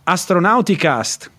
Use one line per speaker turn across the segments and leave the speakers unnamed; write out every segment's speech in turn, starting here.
Astronauticast.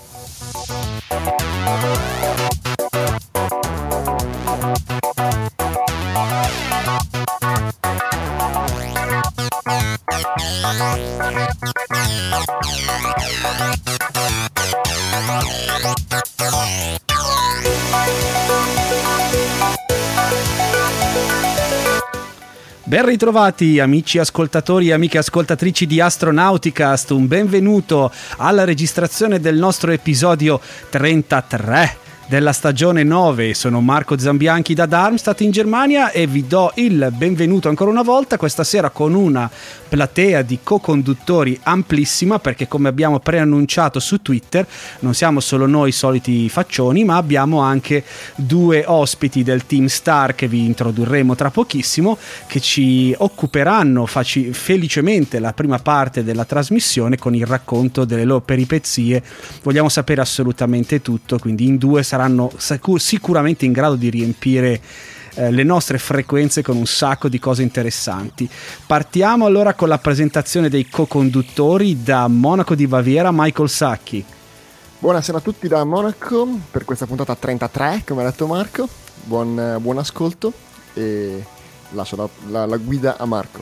Ben ritrovati amici ascoltatori e amiche ascoltatrici di Astronauticast, un benvenuto alla registrazione del nostro episodio 33 della stagione 9. Sono Marco Zambianchi da Darmstadt in Germania e vi do il benvenuto ancora una volta questa sera con una platea di co-conduttori amplissima, perché come abbiamo preannunciato su Twitter non siamo solo noi soliti faccioni, ma abbiamo anche due ospiti del Team Star che vi introdurremo tra pochissimo, che ci occuperanno felicemente la prima parte della trasmissione con il racconto delle loro peripezie. Vogliamo sapere assolutamente tutto, quindi in due saranno sicuramente in grado di riempire le nostre frequenze con un sacco di cose interessanti. Partiamo allora con la presentazione dei co-conduttori. Da Monaco di Baviera, Michael Sacchi.
Buonasera a tutti da Monaco per questa puntata 33, come ha detto Marco. Buon ascolto e lascio la guida a Marco.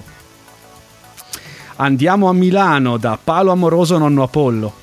Andiamo a Milano da Paolo Amoroso, nonno Apollo.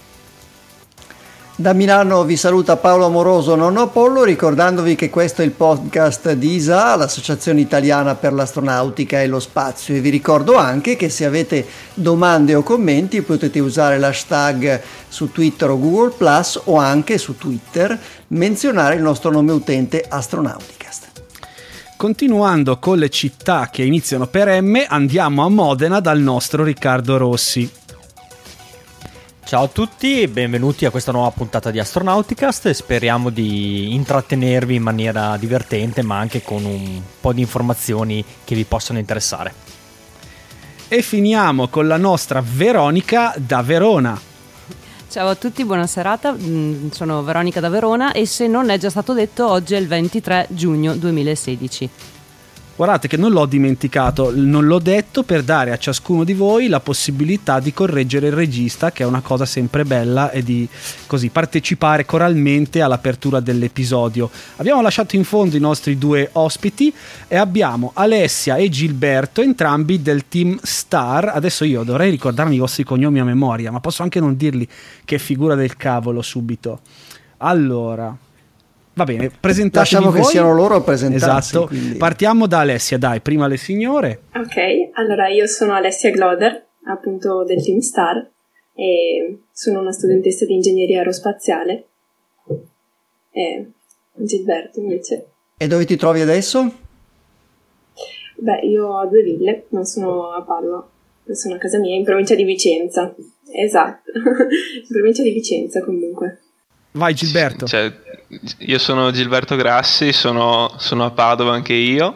Da Milano vi saluta Paolo Amoroso, nonno Apollo, ricordandovi che questo è il podcast di ISA, l'Associazione Italiana per l'Astronautica e lo Spazio, e vi ricordo anche che se avete domande o commenti potete usare l'hashtag su Twitter o Google Plus, o anche su Twitter menzionare il nostro nome utente Astronauticast.
Continuando con le città che iniziano per M, andiamo a Modena dal nostro Riccardo Rossi.
Ciao a tutti e benvenuti a questa nuova puntata di Astronauticast e speriamo di intrattenervi in maniera divertente, ma anche con un po' di informazioni che vi possono interessare.
E finiamo con la nostra Veronica da Verona.
Ciao a tutti, buona serata, sono Veronica da Verona e se non è già stato detto, oggi è il 23 giugno 2016.
Guardate che non l'ho dimenticato, non l'ho detto per dare a ciascuno di voi la possibilità di correggere il regista, che è una cosa sempre bella, e di così partecipare coralmente all'apertura dell'episodio. Abbiamo lasciato in fondo i nostri due ospiti e abbiamo Alessia e Gilberto, entrambi del Team Star. Adesso io dovrei ricordarmi i vostri cognomi a memoria, ma posso anche non dirli, che figura del cavolo subito. Allora... Va bene, presentatevi.
Lasciamo
voi.
Che siano loro a presentarsi.
Esatto,
quindi.
Partiamo da Alessia, dai, prima le signore.
Ok, allora io sono Alessia Gloder, appunto del Team Star, e sono una studentessa di ingegneria aerospaziale. E Gilberto invece.
E dove ti trovi adesso?
Beh, io ho due ville, non sono a Padova, sono a casa mia, in provincia di Vicenza. Esatto, in provincia di Vicenza comunque.
Vai Gilberto.
Io sono Gilberto Grassi, sono a Padova anche io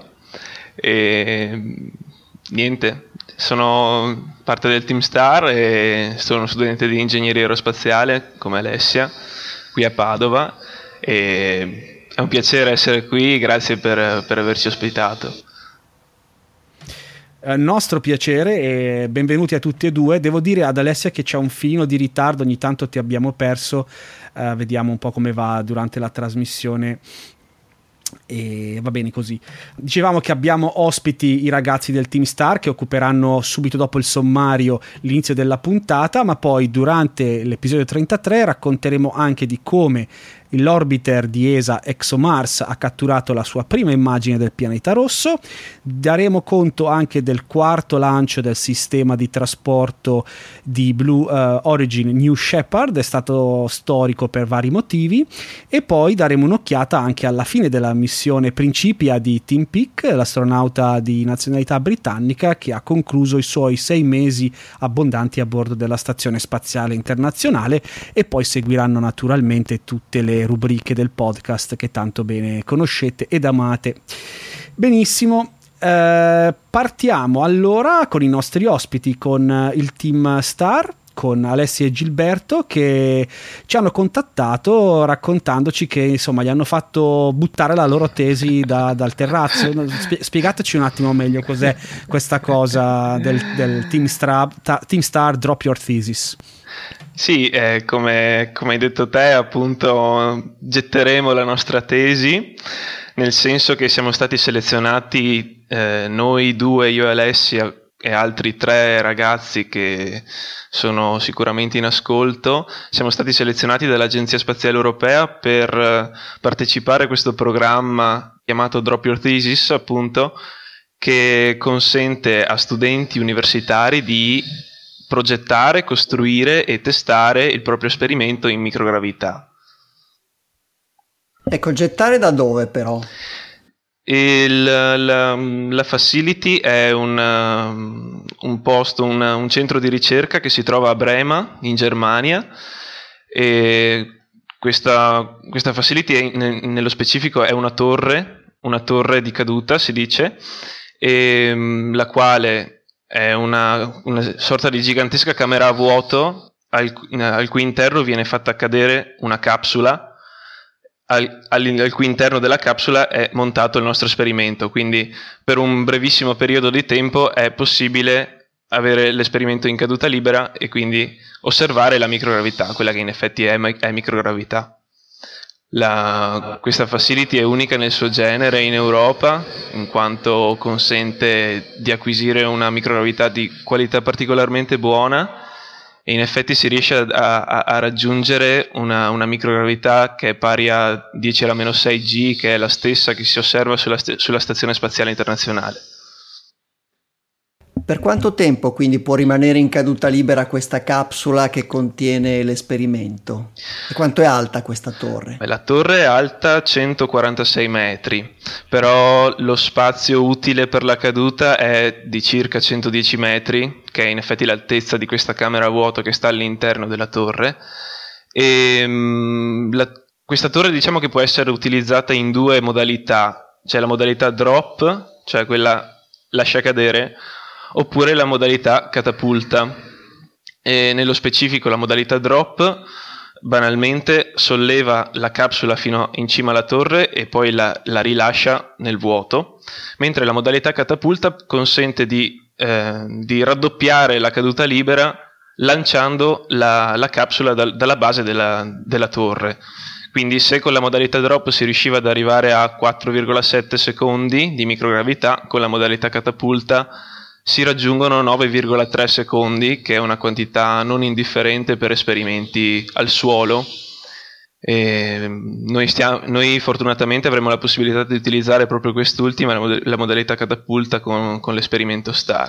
e niente, sono parte del Team Star e sono studente di ingegneria aerospaziale come Alessia qui a Padova e è un piacere essere qui, grazie per averci ospitato.
Nostro piacere e benvenuti a tutti e due. Devo dire ad Alessia che c'è un filino di ritardo, ogni tanto ti abbiamo perso, vediamo un po' come va durante la trasmissione e va bene così. Dicevamo che abbiamo ospiti i ragazzi del Team Star che occuperanno subito dopo il sommario l'inizio della puntata, ma poi durante l'episodio 33 racconteremo anche di come l'orbiter di ESA ExoMars ha catturato la sua prima immagine del pianeta rosso. Daremo conto anche del quarto lancio del sistema di trasporto di Blue Origin New Shepard, è stato storico per vari motivi, e poi daremo un'occhiata anche alla fine della missione Principia di Tim Peake, l'astronauta di nazionalità britannica che ha concluso i suoi 6 mesi abbondanti a bordo della Stazione Spaziale Internazionale, e poi seguiranno naturalmente tutte le rubriche del podcast che tanto bene conoscete ed amate. Benissimo, partiamo allora con i nostri ospiti, con il Team Star. con Alessia e Gilberto, che ci hanno contattato raccontandoci che insomma gli hanno fatto buttare la loro tesi dal terrazzo. Spiegateci un attimo meglio cos'è questa cosa del Team Star Drop Your Thesis.
Sì, come hai detto te, appunto getteremo la nostra tesi, nel senso che siamo stati selezionati noi due, io e Alessia, e altri 3 ragazzi che sono sicuramente in ascolto. Siamo stati selezionati dall'Agenzia Spaziale Europea per partecipare a questo programma chiamato Drop Your Thesis, appunto, che consente a studenti universitari di progettare, costruire e testare il proprio esperimento in microgravità.
Ecco, gettare da dove però?
La facility è un posto, un centro di ricerca che si trova a Brema, in Germania, e questa facility nello specifico è una torre di caduta, si dice, la quale è una sorta di gigantesca camera a vuoto al cui interno viene fatta cadere una capsula, al cui interno della capsula è montato il nostro esperimento. Quindi per un brevissimo periodo di tempo è possibile avere l'esperimento in caduta libera e quindi osservare la microgravità, quella che in effetti è microgravità. Questa facility è unica nel suo genere in Europa, in quanto consente di acquisire una microgravità di qualità particolarmente buona, e in effetti si riesce a raggiungere una microgravità che è pari a 10 alla meno 6 G, che è la stessa che si osserva sulla Stazione Spaziale Internazionale.
Per quanto tempo quindi può rimanere in caduta libera questa capsula che contiene l'esperimento? E quanto è alta questa torre?
La torre è alta 146 metri, però lo spazio utile per la caduta è di circa 110 metri, che è in effetti l'altezza di questa camera a vuoto che sta all'interno della torre. E questa torre, diciamo che può essere utilizzata in 2 modalità. C'è la modalità drop, cioè quella lascia cadere, oppure la modalità catapulta. E nello specifico la modalità drop banalmente solleva la capsula fino in cima alla torre e poi la rilascia nel vuoto, mentre la modalità catapulta consente di raddoppiare la caduta libera lanciando la capsula dalla base della torre. Quindi se con la modalità drop si riusciva ad arrivare a 4,7 secondi di microgravità, con la modalità catapulta si raggiungono 9,3 secondi, che è una quantità non indifferente per esperimenti al suolo. Noi fortunatamente avremo la possibilità di utilizzare proprio quest'ultima, la modalità catapulta, con l'esperimento STAR.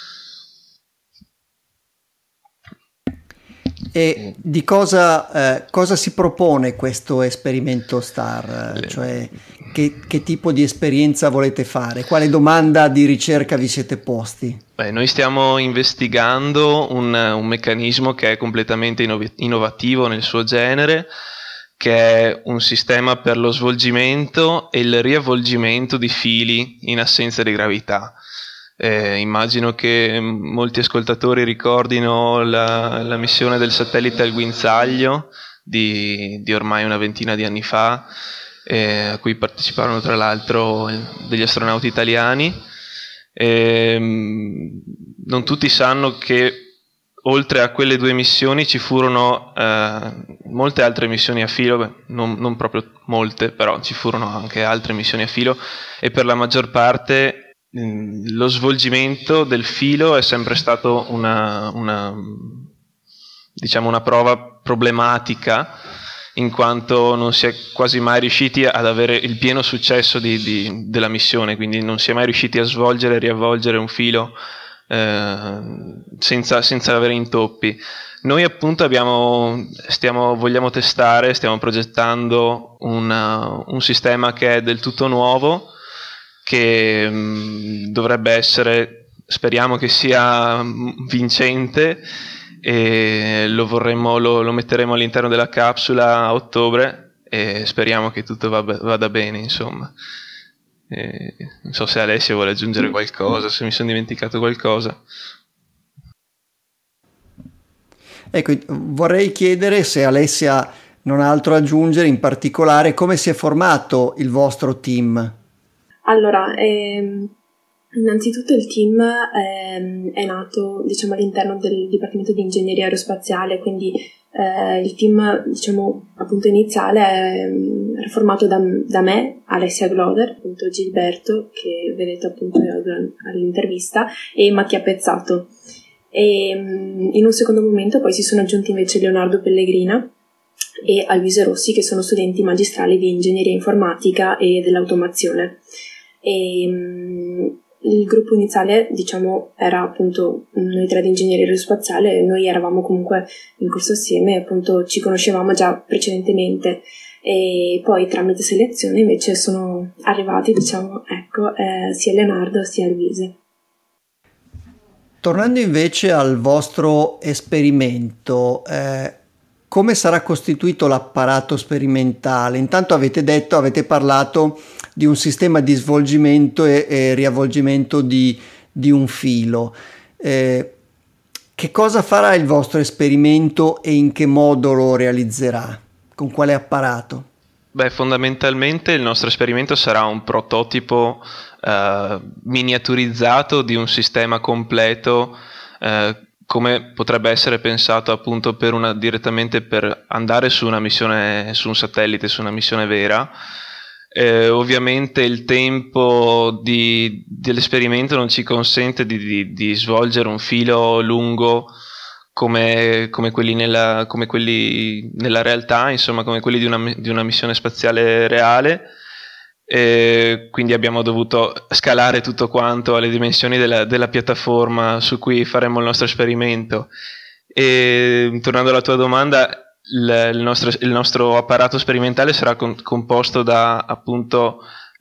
E di cosa si propone questo esperimento STAR? Cioè che tipo di esperienza volete fare? Quale domanda di ricerca vi siete posti?
Noi stiamo investigando un meccanismo che è completamente innovativo nel suo genere, che è un sistema per lo svolgimento e il riavvolgimento di fili in assenza di gravità. Immagino che molti ascoltatori ricordino la missione del satellite al guinzaglio di ormai una ventina di anni fa, a cui parteciparono tra l'altro degli astronauti italiani. Non tutti sanno che oltre a quelle 2 missioni ci furono molte altre missioni a filo, non proprio molte, però ci furono anche altre missioni a filo, e per la maggior parte lo svolgimento del filo è sempre stato una prova problematica, in quanto non si è quasi mai riusciti ad avere il pieno successo della missione, quindi non si è mai riusciti a svolgere e riavvolgere un filo senza avere intoppi. Noi appunto vogliamo testare, stiamo progettando un sistema che è del tutto nuovo, che dovrebbe essere, speriamo che sia vincente, e lo metteremo all'interno della capsula a ottobre e speriamo che tutto vada bene, insomma. Non so se Alessia vuole aggiungere qualcosa, se mi sono dimenticato qualcosa.
Ecco, vorrei chiedere se Alessia non ha altro da aggiungere, in particolare come si è formato il vostro team.
Allora, innanzitutto il team è nato, diciamo, all'interno del Dipartimento di Ingegneria Aerospaziale, quindi il team, diciamo, appunto iniziale era formato da me, Alessia Gloder, appunto Gilberto, che vedete appunto all'intervista, e Mattia Pezzato. E in un secondo momento poi si sono aggiunti invece Leonardo Pellegrina e Alvise Rossi, che sono studenti magistrali di ingegneria informatica e dell'automazione. E il gruppo iniziale, diciamo, era appunto noi tre di ingegneria aerospaziale. Noi eravamo comunque in corso assieme, appunto ci conoscevamo già precedentemente, e poi tramite selezione invece sono arrivati, diciamo, ecco, sia Leonardo sia Alvise.
Tornando invece al vostro esperimento, come sarà costituito l'apparato sperimentale? Intanto avete parlato di un sistema di svolgimento e riavvolgimento di un filo. Che cosa farà il vostro esperimento e in che modo lo realizzerà? Con quale apparato?
Beh, fondamentalmente il nostro esperimento sarà un prototipo miniaturizzato di un sistema completo, come potrebbe essere pensato appunto direttamente per andare su una missione, su un satellite, su una missione vera. Ovviamente il tempo dell'esperimento non ci consente di svolgere un filo lungo come quelli nella realtà, insomma, come quelli di una missione spaziale reale. Quindi abbiamo dovuto scalare tutto quanto alle dimensioni della piattaforma su cui faremo il nostro esperimento. E tornando alla tua domanda, il nostro apparato sperimentale sarà composto da appunto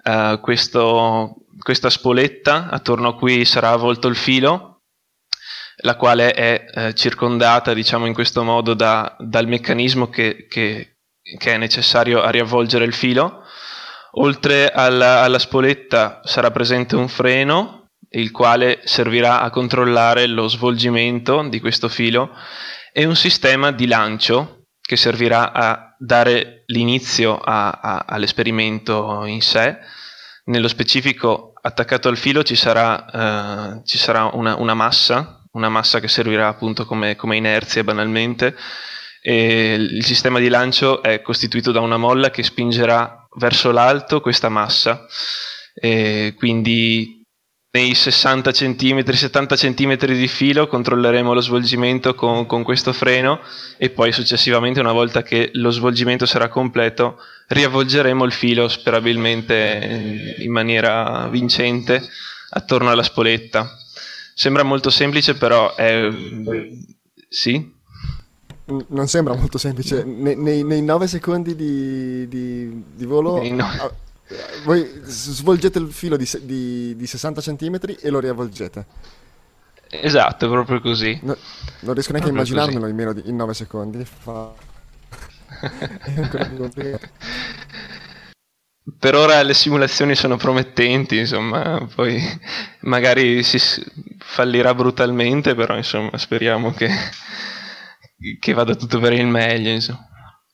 questa spoletta attorno a cui sarà avvolto il filo, la quale è circondata, diciamo, in questo modo dal meccanismo che è necessario a riavvolgere il filo. Oltre alla spoletta sarà presente un freno, il quale servirà a controllare lo svolgimento di questo filo, e un sistema di lancio che servirà a dare l'inizio all'esperimento in sé. Nello specifico, attaccato al filo ci sarà una massa che servirà appunto come inerzia banalmente, e il sistema di lancio è costituito da una molla che spingerà verso l'alto questa massa, e quindi nei 60 cm, 70 cm di filo controlleremo lo svolgimento con questo freno, e poi successivamente, una volta che lo svolgimento sarà completo, riavvolgeremo il filo sperabilmente in maniera vincente attorno alla spoletta. Sembra molto semplice, però è... Sì?
Non sembra molto semplice. Nei 9 secondi di volo, voi svolgete il filo di 60 cm e lo riavvolgete.
Esatto, proprio così.
Non riesco neanche a immaginarmelo in meno in 9 secondi. È ancora più complicato.
Per ora le simulazioni sono promettenti, insomma, poi magari si fallirà brutalmente, però insomma speriamo che vada tutto per il meglio, insomma.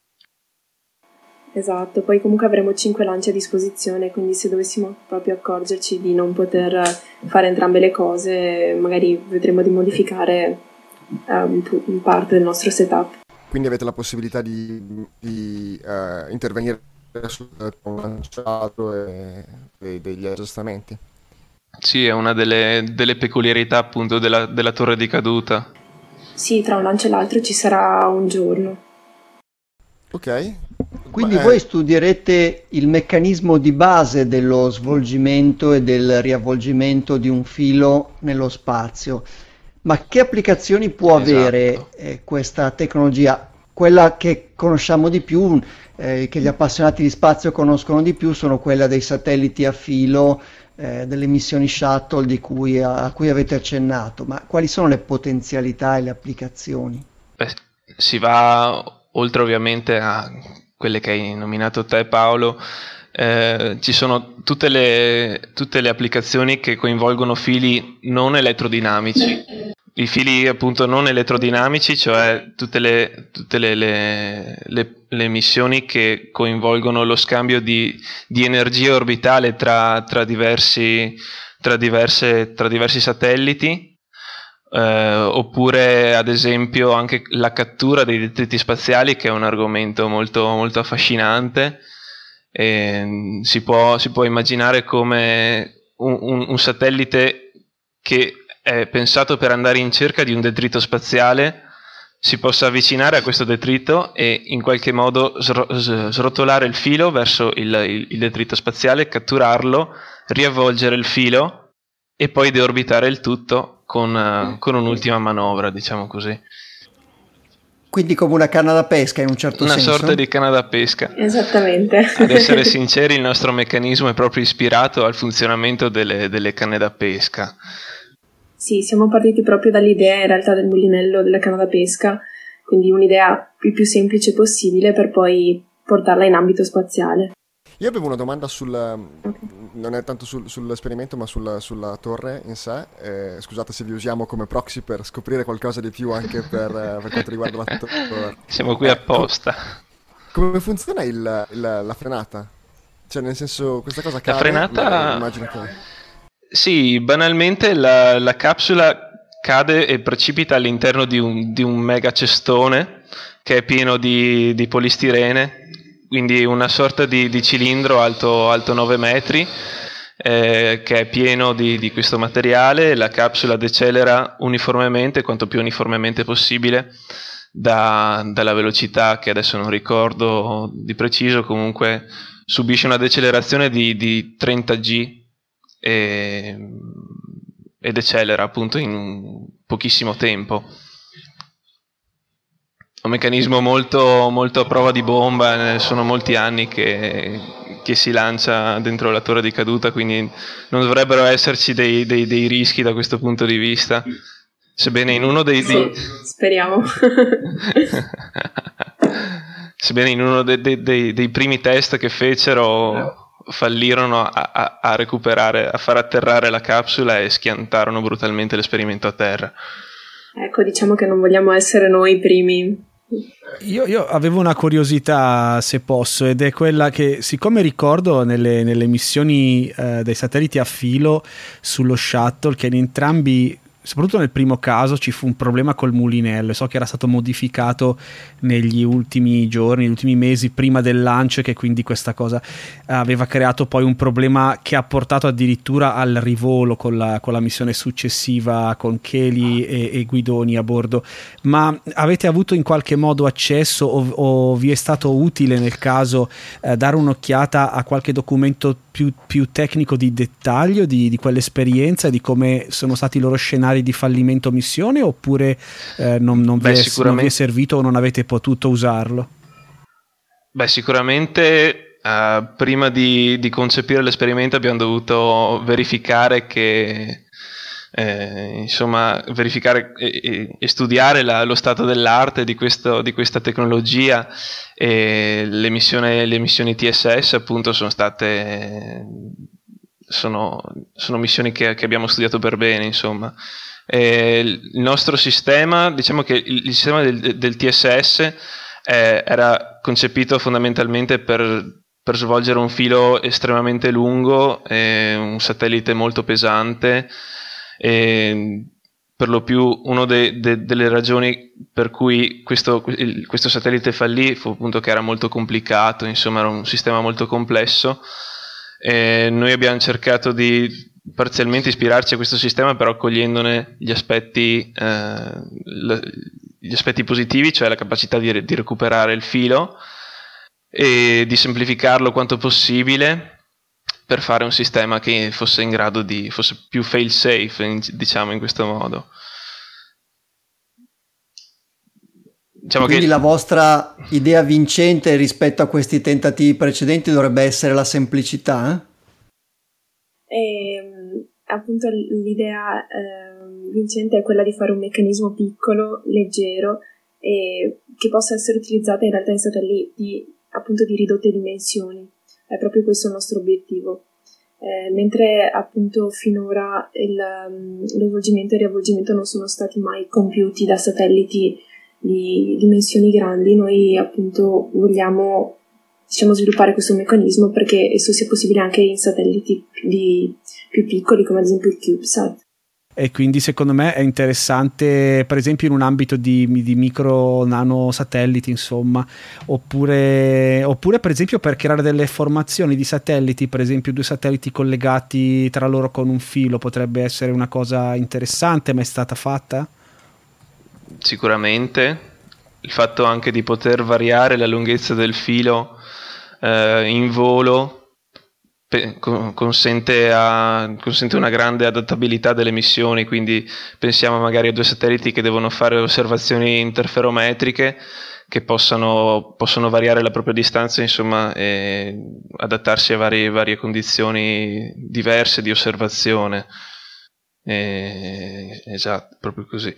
Esatto, poi comunque avremo 5 lanci a disposizione, quindi se dovessimo proprio accorgerci di non poter fare entrambe le cose, magari vedremo di modificare un parte del nostro setup.
Quindi avete la possibilità di intervenire sul lanciato e degli aggiustamenti.
Sì, è una delle peculiarità appunto della torre di caduta.
Sì, tra un lancio e l'altro ci sarà un giorno.
Ok.
Quindi voi studierete il meccanismo di base dello svolgimento e del riavvolgimento di un filo nello spazio. Ma che applicazioni può avere questa tecnologia? Quella che conosciamo di più, che gli appassionati di spazio conoscono di più, sono quella dei satelliti a filo, delle missioni shuttle a cui avete accennato. Ma quali sono le potenzialità e le applicazioni?
Beh, si va oltre ovviamente a quelle che hai nominato te, Paolo. Ci sono tutte le applicazioni che coinvolgono fili non elettrodinamici. i fili appunto non elettrodinamici, cioè tutte le emissioni che coinvolgono lo scambio di energia orbitale tra diversi satelliti, oppure ad esempio anche la cattura dei detriti spaziali, che è un argomento molto, molto affascinante. Si può immaginare come un satellite che è pensato per andare in cerca di un detrito spaziale si possa avvicinare a questo detrito e in qualche modo srotolare il filo verso il detrito spaziale, catturarlo, riavvolgere il filo e poi deorbitare il tutto con un'ultima manovra, diciamo così.
Quindi come una canna da pesca in un certo senso?
Una sorta di canna da pesca.
Esattamente.
Ad essere sinceri, il nostro meccanismo è proprio ispirato al funzionamento delle canne da pesca.
Sì, siamo partiti proprio dall'idea in realtà del mulinello della canna da pesca, quindi un'idea il più semplice possibile per poi portarla in ambito spaziale.
Io avevo una domanda non è tanto sull'esperimento ma sulla torre in sé. Scusate se vi usiamo come proxy per scoprire qualcosa di più anche per quanto riguarda la torre.
Siamo qui apposta.
Come funziona la frenata? Cioè nel senso, questa cosa cade?
La frenata...
Immagino che...
Sì, banalmente la capsula cade e precipita all'interno di un mega cestone che è pieno di polistirene, quindi una sorta di cilindro alto 9 metri, che è pieno di questo materiale. La capsula decelera uniformemente, quanto più uniformemente possibile, dalla velocità che adesso non ricordo di preciso, comunque subisce una decelerazione di 30 G e decelera appunto in pochissimo tempo. Un meccanismo molto, molto a prova di bomba, sono molti anni che si lancia dentro la torre di caduta, quindi non dovrebbero esserci dei rischi da questo punto di vista. Sebbene in uno
speriamo.
Sebbene in uno dei primi test che fecero fallirono a recuperare, a far atterrare la capsula e schiantarono brutalmente l'esperimento a terra.
Ecco, diciamo che non vogliamo essere noi i primi.
Io avevo una curiosità, se posso, ed è quella che, siccome ricordo nelle missioni dei satelliti a filo sullo shuttle, che in entrambi, soprattutto nel primo caso, ci fu un problema col mulinello. So che era stato modificato negli ultimi giorni, negli ultimi mesi prima del lancio, e che quindi questa cosa aveva creato poi un problema che ha portato addirittura al rivolo con la missione successiva con Kelly e Guidoni a bordo. Ma avete avuto in qualche modo accesso o vi è stato utile nel caso dare un'occhiata a qualche documento più tecnico di dettaglio di quell'esperienza e di come sono stati i loro scenari di fallimento missione, oppure non vi è servito o non avete potuto usarlo?
Beh, sicuramente prima di concepire l'esperimento abbiamo dovuto verificare verificare e studiare lo stato dell'arte di questa tecnologia, e le missioni TSS appunto sono missioni che abbiamo studiato per bene, insomma. Il nostro sistema, diciamo che il sistema del TSS era concepito fondamentalmente per svolgere un filo estremamente lungo, un satellite molto pesante. Per lo più una delle ragioni per cui questo satellite fallì fu appunto che era molto complicato, insomma era un sistema molto complesso. Noi abbiamo cercato di parzialmente ispirarci a questo sistema, però cogliendone gli aspetti positivi, cioè la capacità di recuperare il filo e di semplificarlo quanto possibile, per fare un sistema che fosse in grado fosse più fail safe, diciamo in questo modo. Diciamo
quindi la vostra idea vincente rispetto a questi tentativi precedenti dovrebbe essere la semplicità?
Appunto l'idea vincente è quella di fare un meccanismo piccolo, leggero, e che possa essere utilizzato in realtà in satelliti appunto di ridotte dimensioni. È proprio questo il nostro obiettivo. mentre appunto finora lo svolgimento e il riavvolgimento non sono stati mai compiuti da satelliti di dimensioni grandi. Noi appunto vogliamo, diciamo, sviluppare questo meccanismo perché esso sia possibile anche in satelliti più piccoli, come ad esempio il CubeSat.
E quindi secondo me è interessante, per esempio in un ambito di micro nano satelliti, insomma, oppure per esempio per creare delle formazioni di satelliti, per esempio 2 satelliti collegati tra loro con un filo, potrebbe essere una cosa interessante, ma è stata fatta?
Sicuramente il fatto anche di poter variare la lunghezza del filo in volo consente una grande adattabilità delle missioni, quindi pensiamo magari a 2 satelliti che devono fare osservazioni interferometriche che possono variare la propria distanza, insomma, e adattarsi a varie condizioni diverse di osservazione. Esatto, proprio così.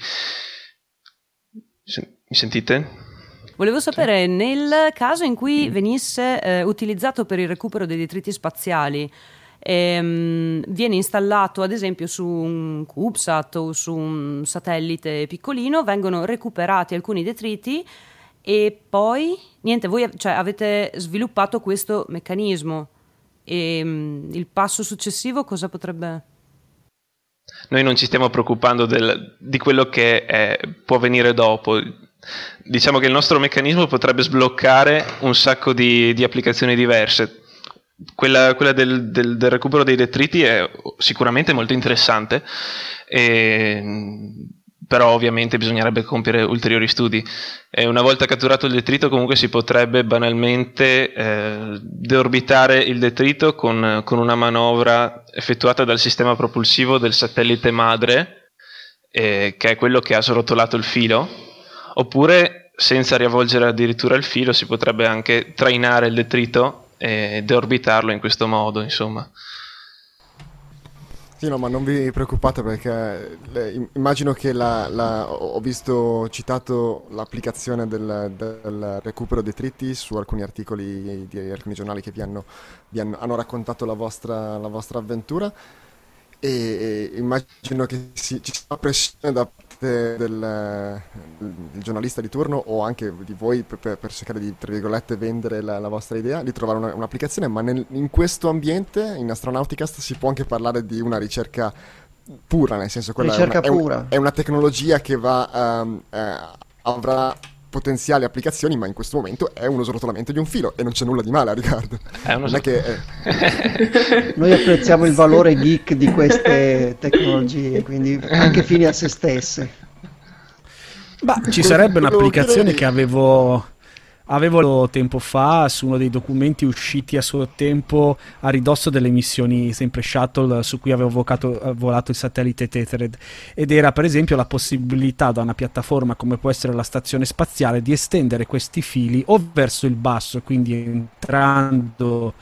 Mi sentite?
Volevo sapere, nel caso in cui venisse utilizzato per il recupero dei detriti spaziali, viene installato ad esempio su un CubeSat o su un satellite piccolino, vengono recuperati alcuni detriti e poi, niente, voi avete sviluppato questo meccanismo e il passo successivo cosa potrebbe...
Noi non ci stiamo preoccupando di quello che può venire dopo. Diciamo che il nostro meccanismo potrebbe sbloccare un sacco di applicazioni diverse. Quella del recupero dei detriti è sicuramente molto interessante, però ovviamente bisognerebbe compiere ulteriori studi. E una volta catturato il detrito comunque si potrebbe banalmente deorbitare il detrito con una manovra effettuata dal sistema propulsivo del satellite madre, che è quello che ha srotolato il filo. Oppure, senza riavvolgere addirittura il filo, si potrebbe anche trainare il detrito e deorbitarlo in questo modo, insomma.
Sì, no, ma non vi preoccupate perché immagino che ho visto citato l'applicazione del recupero detriti su alcuni articoli di alcuni giornali che hanno raccontato la vostra avventura. E immagino che ci sia pressione da parte del giornalista di turno o anche di voi per cercare di, tra virgolette, vendere la vostra idea, di trovare un'applicazione, ma in questo ambiente, in Astronauticast, si può anche parlare di una ricerca pura, nel senso quella è una tecnologia che avrà potenziali applicazioni, ma in questo momento è uno srotolamento di un filo e non c'è nulla di male a riguardo.
Noi apprezziamo il valore geek di queste tecnologie, quindi anche fini a se stesse.
Ci sarebbe un'applicazione che avevo tempo fa su uno dei documenti usciti a suo tempo a ridosso delle missioni sempre shuttle su cui avevo volato il satellite Tethered, ed era per esempio la possibilità da una piattaforma come può essere la stazione spaziale di estendere questi fili o verso il basso, quindi entrando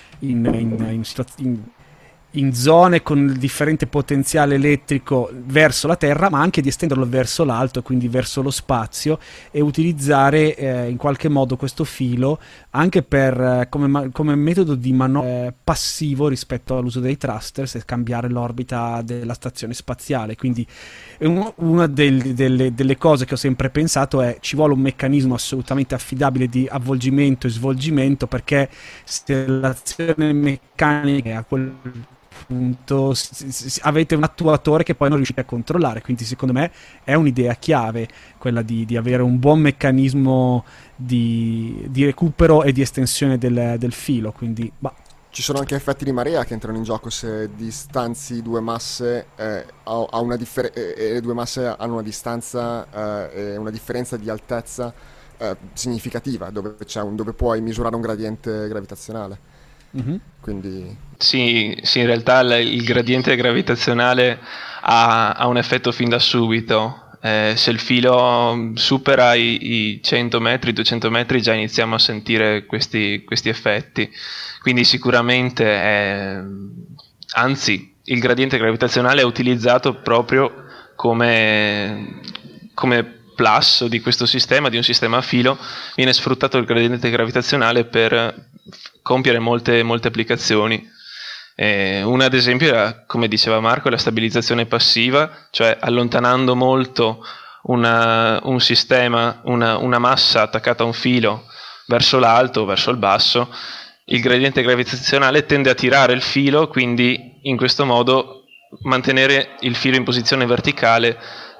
in zone con differente potenziale elettrico verso la Terra, ma anche di estenderlo verso l'alto, quindi verso lo spazio, e utilizzare in qualche modo questo filo anche per come metodo di manovra passivo rispetto all'uso dei thrusters e cambiare l'orbita della stazione spaziale. Quindi una delle cose che ho sempre pensato è: ci vuole un meccanismo assolutamente affidabile di avvolgimento e svolgimento, perché se l'azione meccanica è a quel punto avete un attuatore che poi non riuscite a controllare. Quindi secondo me è un'idea chiave quella di avere un buon meccanismo di recupero e di estensione del filo. Quindi
ci sono anche effetti di marea che entrano in gioco se distanzi due masse e le due masse hanno una distanza e una differenza di altezza significativa, dove puoi misurare un gradiente gravitazionale.
Mm-hmm.
Quindi
sì, in realtà il gradiente gravitazionale ha un effetto fin da subito. Se il filo supera i 100 metri, 200 metri, già iniziamo a sentire questi effetti. Quindi sicuramente, anzi, il gradiente gravitazionale è utilizzato proprio come plus di questo sistema, di un sistema a filo. Viene sfruttato il gradiente gravitazionale per compiere molte applicazioni. Una ad esempio era, come diceva Marco, la stabilizzazione passiva, cioè allontanando molto un sistema, una massa attaccata a un filo verso l'alto o verso il basso, il gradiente gravitazionale tende a tirare il filo, quindi in questo modo mantenere il filo in posizione verticale.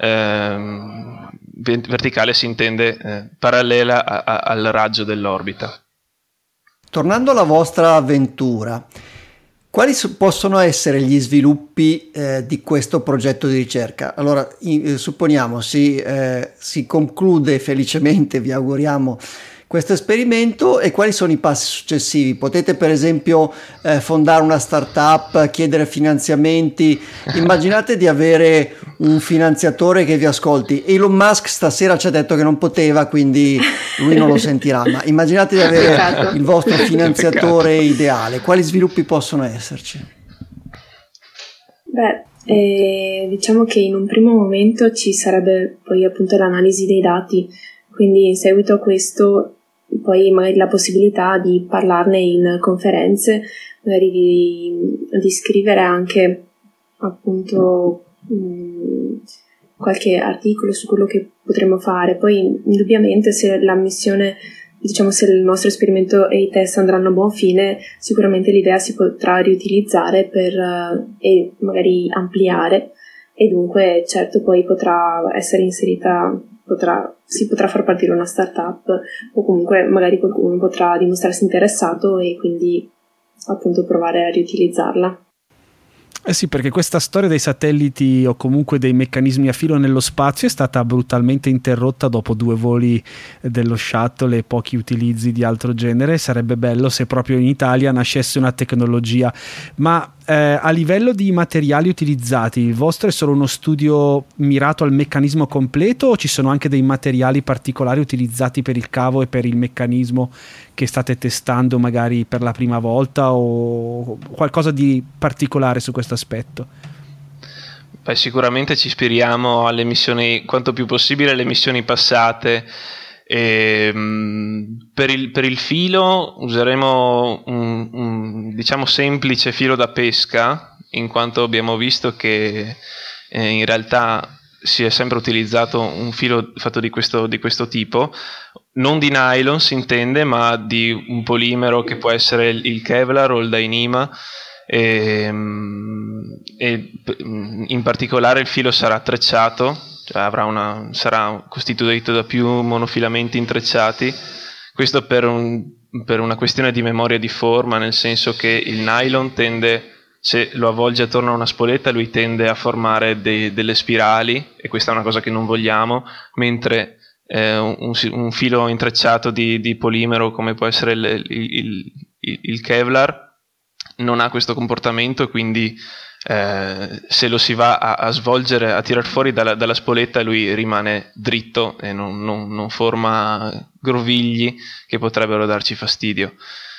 Verticale si intende parallela al raggio dell'orbita.
Tornando alla vostra avventura, quali possono essere gli sviluppi di questo progetto di ricerca? Allora, supponiamo si conclude felicemente, vi auguriamo, questo esperimento, e quali sono i passi successivi? Potete per esempio fondare una startup, chiedere finanziamenti. Immaginate di avere un finanziatore che vi ascolti. Elon Musk stasera ci ha detto che non poteva, quindi lui non lo sentirà, ma immaginate di avere il vostro finanziatore ideale. Quali sviluppi possono esserci?
Diciamo che in un primo momento ci sarebbe poi appunto l'analisi dei dati, quindi in seguito a questo poi magari la possibilità di parlarne in conferenze, magari di scrivere anche appunto qualche articolo su quello che potremmo fare. Poi indubbiamente se la missione, diciamo, se il nostro esperimento e i test andranno a buon fine, sicuramente l'idea si potrà riutilizzare e magari ampliare, e dunque certo poi potrà essere inserita, si potrà far partire una startup, o comunque magari qualcuno potrà dimostrarsi interessato e quindi appunto provare a riutilizzarla.
Eh sì, perché questa storia dei satelliti o comunque dei meccanismi a filo nello spazio è stata brutalmente interrotta dopo 2 voli dello shuttle e pochi utilizzi di altro genere. Sarebbe bello se proprio in Italia nascesse una tecnologia, ma a livello di materiali utilizzati, il vostro è solo uno studio mirato al meccanismo completo, o ci sono anche dei materiali particolari utilizzati per il cavo e per il meccanismo che state testando magari per la prima volta, o qualcosa di particolare su questo aspetto?
Beh, sicuramente ci ispiriamo alle missioni, quanto più possibile, alle missioni passate. Per il filo useremo un diciamo semplice filo da pesca, in quanto abbiamo visto che in realtà si è sempre utilizzato un filo fatto di questo tipo, non di nylon si intende, ma di un polimero che può essere il Kevlar o il Dyneema, e in particolare il filo sarà trecciato, cioè sarà costituito da più monofilamenti intrecciati. Questo per una questione di memoria di forma, nel senso che il nylon tende, se lo avvolge attorno a una spoletta, lui tende a formare delle spirali, e questa è una cosa che non vogliamo, mentre un filo intrecciato di polimero, come può essere il Kevlar, non ha questo comportamento, e quindi se lo si va a svolgere, a tirar fuori dalla spoletta, lui rimane dritto e non forma grovigli che potrebbero darci fastidio.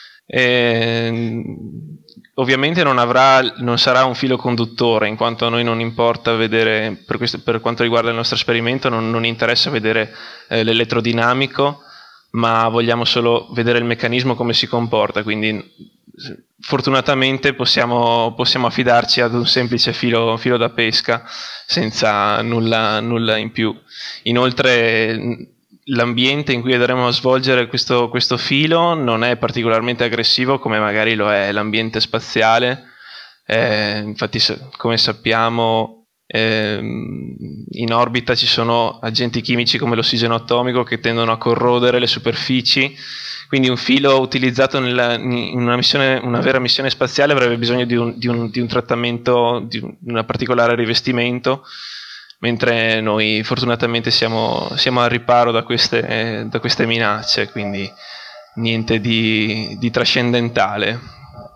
Ovviamente non sarà un filo conduttore, in quanto a noi non importa vedere, per quanto riguarda il nostro esperimento, non interessa vedere l'elettrodinamico, ma vogliamo solo vedere il meccanismo, come si comporta, quindi fortunatamente possiamo affidarci ad un semplice filo da pesca senza nulla in più. Inoltre l'ambiente in cui andremo a svolgere questo filo non è particolarmente aggressivo come magari lo è l'ambiente spaziale. Infatti, come sappiamo, in orbita ci sono agenti chimici come l'ossigeno atomico che tendono a corrodere le superfici, quindi un filo utilizzato in una vera missione spaziale avrebbe bisogno di un trattamento, di un particolare rivestimento, mentre noi fortunatamente siamo al riparo da queste minacce, quindi niente di trascendentale.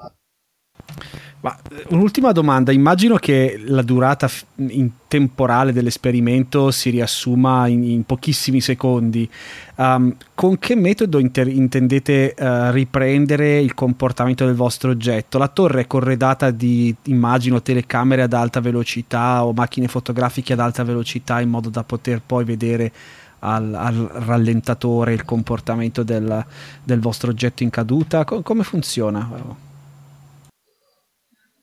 Ma un'ultima domanda: immagino che la durata temporale dell'esperimento si riassuma in pochissimi secondi. Con che metodo intendete riprendere il comportamento del vostro oggetto? La torre è corredata di, immagino, telecamere ad alta velocità o macchine fotografiche ad alta velocità, in modo da poter poi vedere al rallentatore il comportamento del vostro oggetto in caduta. Come funziona?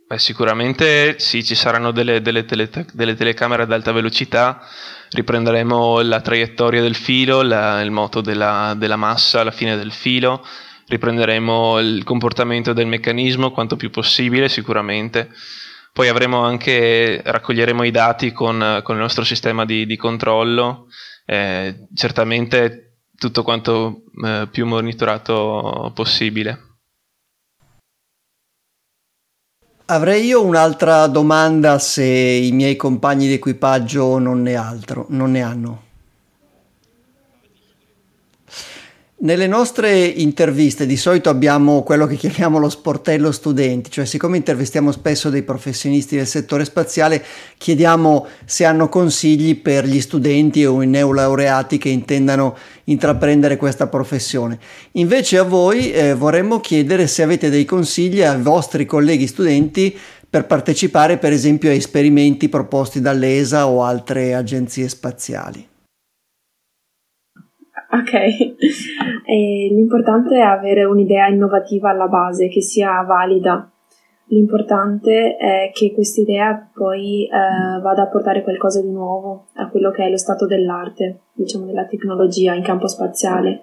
Sicuramente sì, ci saranno delle telecamere ad alta velocità, riprenderemo la traiettoria del filo, il moto della massa alla fine del filo, riprenderemo il comportamento del meccanismo quanto più possibile sicuramente. Poi raccoglieremo i dati con il nostro sistema di controllo, certamente tutto quanto più monitorato possibile.
Avrei io un'altra domanda, se i miei compagni di equipaggio non ne hanno. Nelle nostre interviste di solito abbiamo quello che chiamiamo lo sportello studenti, cioè siccome intervistiamo spesso dei professionisti del settore spaziale, chiediamo se hanno consigli per gli studenti o i neolaureati che intendano intraprendere questa professione. Invece a voi vorremmo chiedere se avete dei consigli ai vostri colleghi studenti per partecipare per esempio a esperimenti proposti dall'ESA o altre agenzie spaziali.
Ok, l'importante è avere un'idea innovativa alla base, che sia valida. L'importante è che questa idea poi vada a portare qualcosa di nuovo a quello che è lo stato dell'arte, diciamo della tecnologia in campo spaziale.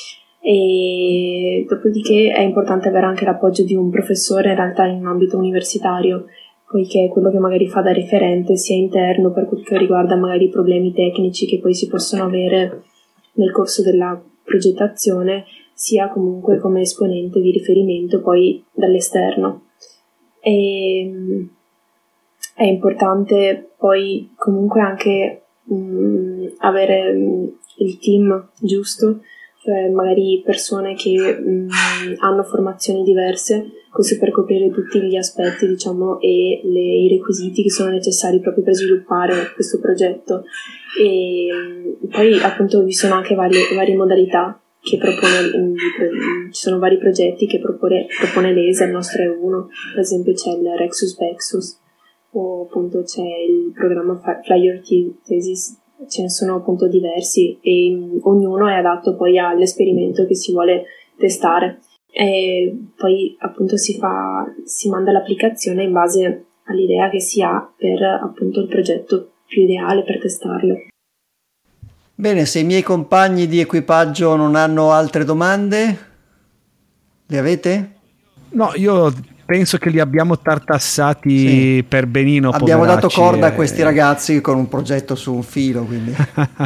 E dopodiché è importante avere anche l'appoggio di un professore in realtà in un ambito universitario, poiché è quello che magari fa da referente sia interno per quel che riguarda magari i problemi tecnici che poi si possono avere nel corso della progettazione, sia comunque come esponente di riferimento poi dall'esterno. E è importante poi comunque anche avere il team giusto, cioè magari persone che hanno formazioni diverse, così per coprire tutti gli aspetti, diciamo, e i requisiti che sono necessari proprio per sviluppare questo progetto. E poi appunto vi sono anche varie modalità che ci sono vari progetti che propone l'ESA, il nostro è uno, per esempio c'è il Rexus Vexus, o appunto c'è il programma Fly Your Thesis. Ce ne sono appunto diversi e ognuno è adatto poi all'esperimento che si vuole testare, e poi appunto si manda l'applicazione in base all'idea che si ha per appunto il progetto più ideale per testarlo.
Bene, se i miei compagni di equipaggio non hanno altre domande, le avete?
No, io penso che li abbiamo tartassati per benino.
Abbiamo
poveracci,
dato corda a questi ragazzi con un progetto su un filo, quindi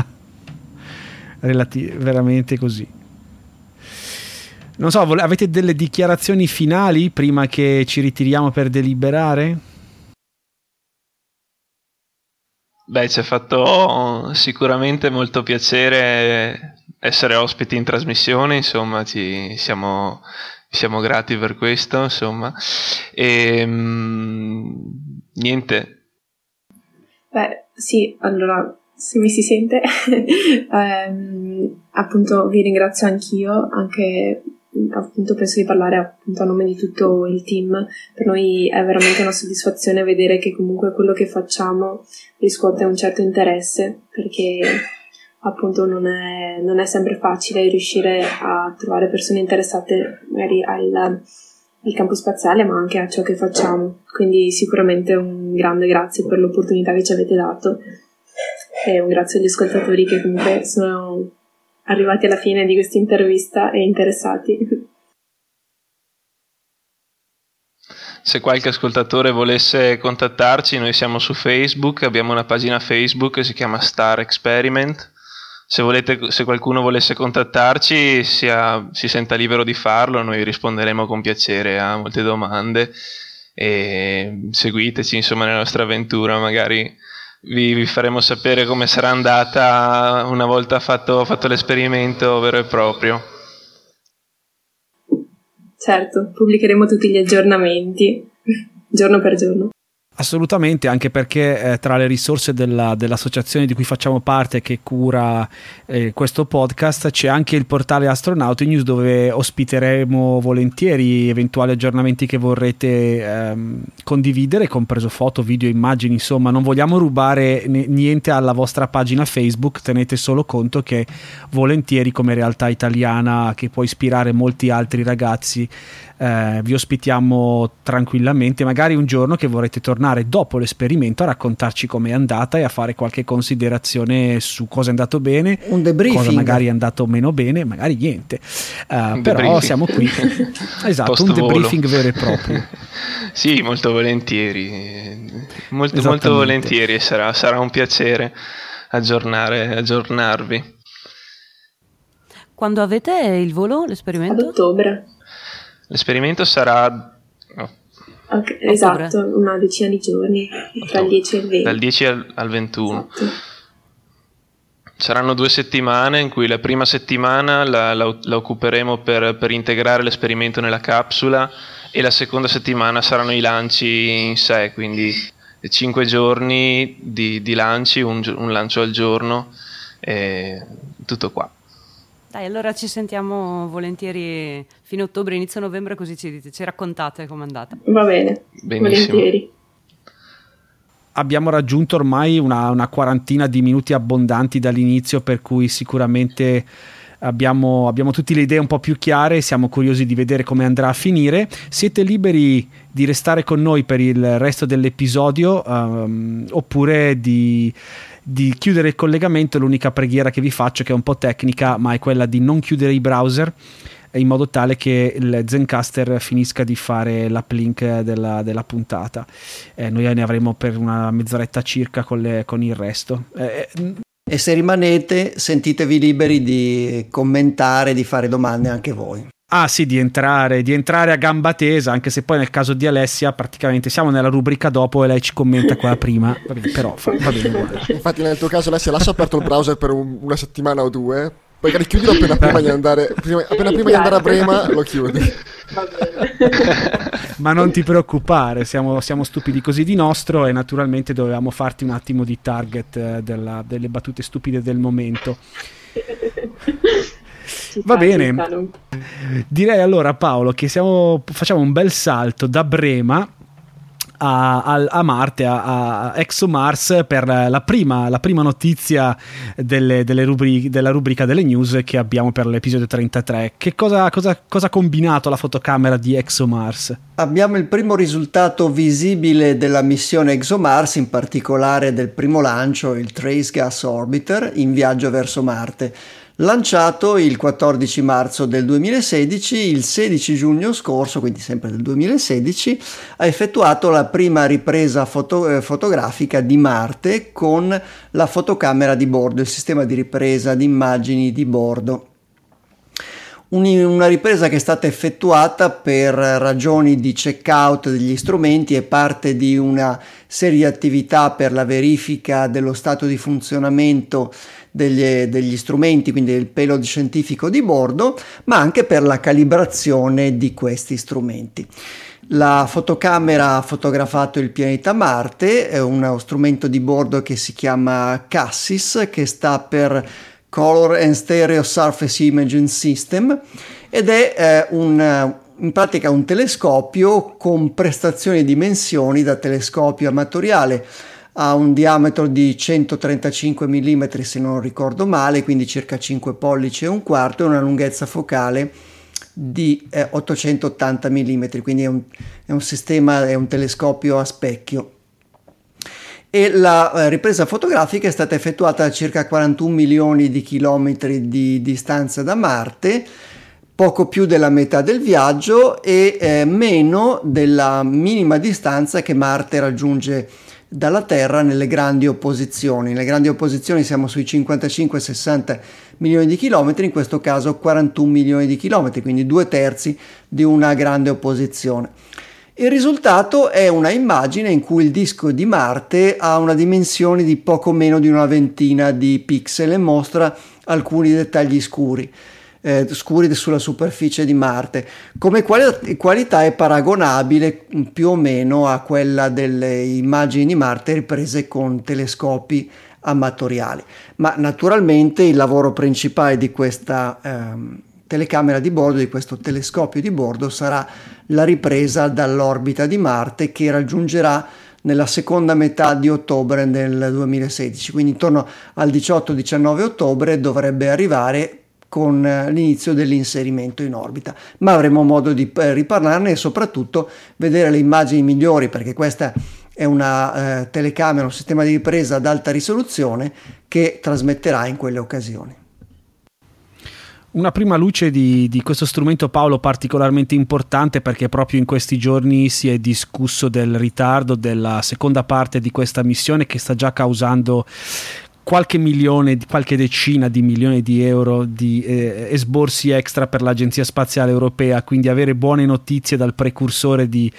veramente così. Non so, avete delle dichiarazioni finali prima che ci ritiriamo per deliberare?
Beh, ci ha fatto sicuramente molto piacere essere ospiti in trasmissione, insomma, siamo grati per questo, insomma. E niente.
Beh, sì, allora, se mi si sente, appunto vi ringrazio anch'io, anche appunto penso di parlare appunto a nome di tutto il team. Per noi è veramente una soddisfazione vedere che comunque quello che facciamo riscuote un certo interesse, perché appunto non è sempre facile riuscire a trovare persone interessate magari al campo spaziale, ma anche a ciò che facciamo. Quindi sicuramente un grande grazie per l'opportunità che ci avete dato, e un grazie agli ascoltatori che comunque sono arrivati alla fine di questa intervista e interessati.
Se qualche ascoltatore volesse contattarci, noi siamo su Facebook, abbiamo una pagina Facebook che si chiama Star Experiment. Se qualcuno volesse contattarci, si senta libero di farlo, noi risponderemo con piacere a molte domande, e seguiteci insomma nella nostra avventura, magari vi faremo sapere come sarà andata una volta fatto l'esperimento vero e proprio.
Certo, pubblicheremo tutti gli aggiornamenti giorno per giorno.
Assolutamente, anche perché tra le risorse dell'associazione di cui facciamo parte, che cura questo podcast, c'è anche il portale Astronauti News, dove ospiteremo volentieri eventuali aggiornamenti che vorrete condividere, compreso foto, video, immagini. Insomma, non vogliamo rubare niente alla vostra pagina Facebook, tenete solo conto che volentieri, come realtà italiana che può ispirare molti altri ragazzi, vi ospitiamo tranquillamente, magari un giorno che vorrete tornare dopo l'esperimento a raccontarci com'è andata e a fare qualche considerazione su cosa è andato bene,
un debriefing,
cosa magari è andato meno bene, magari niente, però
debriefing.
siamo qui. Esatto, un debriefing vero e proprio.
Sì, molto volentieri, molto volentieri, sarà un piacere aggiornarvi.
Quando avete il volo, l'esperimento?
Ad ottobre.
L'esperimento sarà...
Okay, esatto, una decina di giorni, tra il 10 e il 20.
Dal 10 al 21.
Esatto.
Saranno 2 settimane in cui la prima settimana la occuperemo per integrare l'esperimento nella capsula, e la seconda settimana saranno i lanci in sé, quindi 5 giorni di lanci, un lancio al giorno, e tutto qua.
Dai, allora ci sentiamo volentieri fine ottobre, inizio novembre, così ci raccontate com'è andata.
Va bene,
Benissimo.
volentieri.
Abbiamo raggiunto ormai una quarantina di minuti abbondanti dall'inizio, per cui sicuramente abbiamo tutte le idee un po' più chiare, siamo curiosi di vedere come andrà a finire. Siete liberi di restare con noi per il resto dell'episodio, oppure di chiudere il collegamento. L'unica preghiera che vi faccio, che è un po' tecnica, ma è quella di non chiudere i browser, in modo tale che il Zencastr finisca di fare l'uplink della puntata. Noi ne avremo per una mezz'oretta circa con il resto.
E se rimanete, sentitevi liberi di commentare, di fare domande anche voi.
Ah sì, di entrare a gamba tesa, anche se poi nel caso di Alessia praticamente siamo nella rubrica dopo e lei ci commenta qua prima. Però va bene uguale.
Infatti nel tuo caso, Alessia, lascia aperto il browser per una settimana o due, poi richiudilo appena prima di andare a Brema, lo chiudi.
Va bene.
Ma non ti preoccupare, siamo stupidi così di nostro, e naturalmente dovevamo farti un attimo di target delle battute stupide del momento. Va bene, direi allora, Paolo, che facciamo un bel salto da Brema a Marte, a ExoMars, per la prima notizia della rubrica delle news che abbiamo per l'episodio 33. Che cosa ha combinato la fotocamera di ExoMars?
Abbiamo il primo risultato visibile della missione ExoMars, in particolare del primo lancio, il Trace Gas Orbiter, in viaggio verso Marte. Lanciato il 14 marzo del 2016, il 16 giugno scorso, quindi sempre del 2016, ha effettuato la prima ripresa fotografica di Marte con la fotocamera di bordo, il sistema di ripresa di immagini di bordo. Una ripresa che è stata effettuata per ragioni di checkout degli strumenti e parte di una serie di attività per la verifica dello stato di funzionamento degli strumenti, quindi del payload scientifico di bordo, ma anche per la calibrazione di questi strumenti. La fotocamera ha fotografato il pianeta Marte, è uno strumento di bordo che si chiama CASSYS, che sta per Color and Stereo Surface Imaging System, ed è in pratica un telescopio con prestazioni e dimensioni da telescopio amatoriale. Ha un diametro di 135 mm se non ricordo male, quindi circa 5 pollici e un quarto, e una lunghezza focale di 880 mm, quindi è un telescopio a specchio. E la ripresa fotografica è stata effettuata a circa 41 milioni di chilometri di distanza da Marte, poco più della metà del viaggio e meno della minima distanza che Marte raggiunge dalla Terra nelle grandi opposizioni. Nelle grandi opposizioni siamo sui 55-60 milioni di chilometri, in questo caso 41 milioni di chilometri, quindi 2/3 di una grande opposizione. Il risultato è una immagine in cui il disco di Marte ha una dimensione di poco meno di una ventina di pixel e mostra alcuni dettagli scuri sulla superficie di Marte. Come qualità è paragonabile più o meno a quella delle immagini di Marte riprese con telescopi amatoriali, ma naturalmente il lavoro principale di questa telecamera di bordo, di questo telescopio di bordo, sarà la ripresa dall'orbita di Marte, che raggiungerà nella seconda metà di ottobre del 2016, quindi intorno al 18-19 ottobre dovrebbe arrivare con l'inizio dell'inserimento in orbita, ma avremo modo di riparlarne e soprattutto vedere le immagini migliori, perché questa è una telecamera, un sistema di ripresa ad alta risoluzione che trasmetterà in quelle occasioni.
Una prima luce di questo strumento, Paolo, particolarmente importante, perché proprio in questi giorni si è discusso del ritardo della seconda parte di questa missione, che sta già causando qualche decina di milioni di euro di esborsi extra per l'Agenzia Spaziale Europea. Quindi avere buone notizie dal precursore di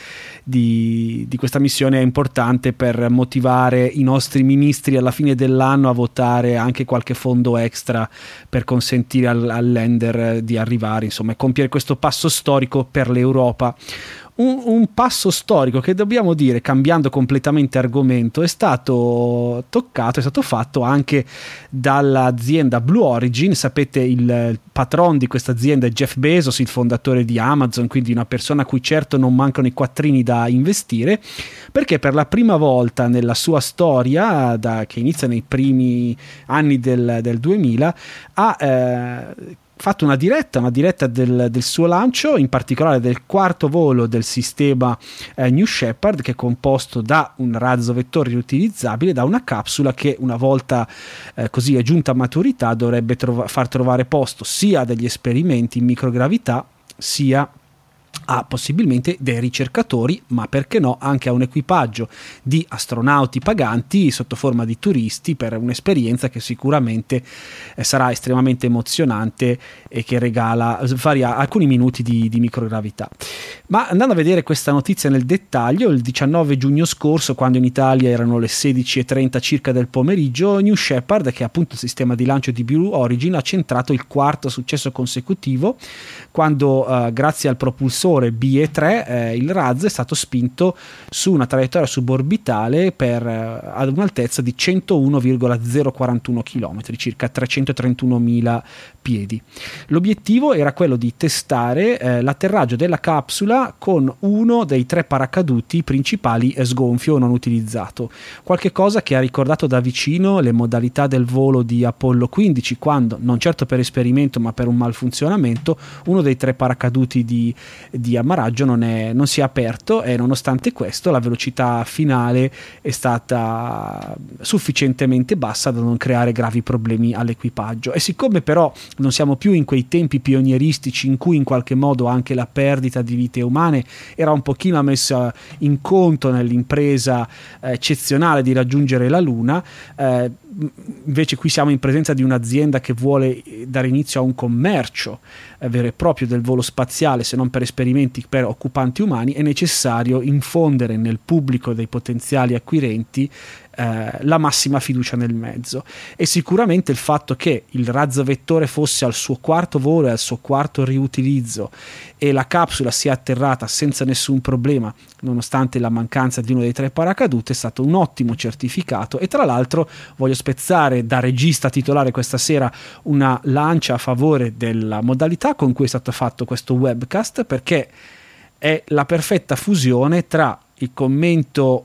questa missione è importante per motivare i nostri ministri alla fine dell'anno a votare anche qualche fondo extra per consentire al lander di arrivare, insomma, e compiere questo passo storico per l'Europa. Un passo storico che, dobbiamo dire, cambiando completamente argomento, è stato fatto anche dall'azienda Blue Origin. Sapete, il patron di questa azienda è Jeff Bezos, il fondatore di Amazon, quindi una persona a cui certo non mancano i quattrini da investire, perché per la prima volta nella sua storia, che inizia nei primi anni del 2000, ha fatto una diretta del suo lancio, in particolare del quarto volo del sistema New Shepard, che è composto da un razzo vettore riutilizzabile, da una capsula che, una volta così è giunta a maturità, dovrebbe far trovare posto sia degli esperimenti in microgravità, sia a possibilmente dei ricercatori, ma perché no anche a un equipaggio di astronauti paganti sotto forma di turisti, per un'esperienza che sicuramente sarà estremamente emozionante e che regala alcuni minuti di microgravità. Ma andando a vedere questa notizia nel dettaglio, il 19 giugno scorso, quando in Italia erano le 16:30 circa del pomeriggio, New Shepard, che è appunto il sistema di lancio di Blue Origin, ha centrato il quarto successo consecutivo, quando grazie al propulsore BE3 il razzo è stato spinto su una traiettoria suborbitale ad un'altezza di 101,041 km, circa 331.000 piedi. L'obiettivo era quello di testare l'atterraggio della capsula con uno dei 3 paracaduti principali sgonfio non utilizzato, qualche cosa che ha ricordato da vicino le modalità del volo di Apollo 15, quando, non certo per esperimento ma per un malfunzionamento, uno dei 3 paracaduti di ammaraggio non si è aperto, e nonostante questo la velocità finale è stata sufficientemente bassa da non creare gravi problemi all'equipaggio. E siccome però non siamo più in quei tempi pionieristici in cui in qualche modo anche la perdita di vite umane era un pochino messa in conto nell'impresa eccezionale di raggiungere la Luna, invece qui siamo in presenza di un'azienda che vuole dare inizio a un commercio vero e proprio del volo spaziale, se non per esperimenti per occupanti umani. È necessario infondere nel pubblico dei potenziali acquirenti la massima fiducia nel mezzo, e sicuramente il fatto che il razzo vettore fosse al suo quarto volo e al suo quarto riutilizzo e la capsula sia atterrata senza nessun problema nonostante la mancanza di uno dei 3 paracaduti è stato un ottimo certificato. E tra l'altro voglio spezzare da regista titolare questa sera una lancia a favore della modalità con cui è stato fatto questo webcast, perché è la perfetta fusione tra il commento,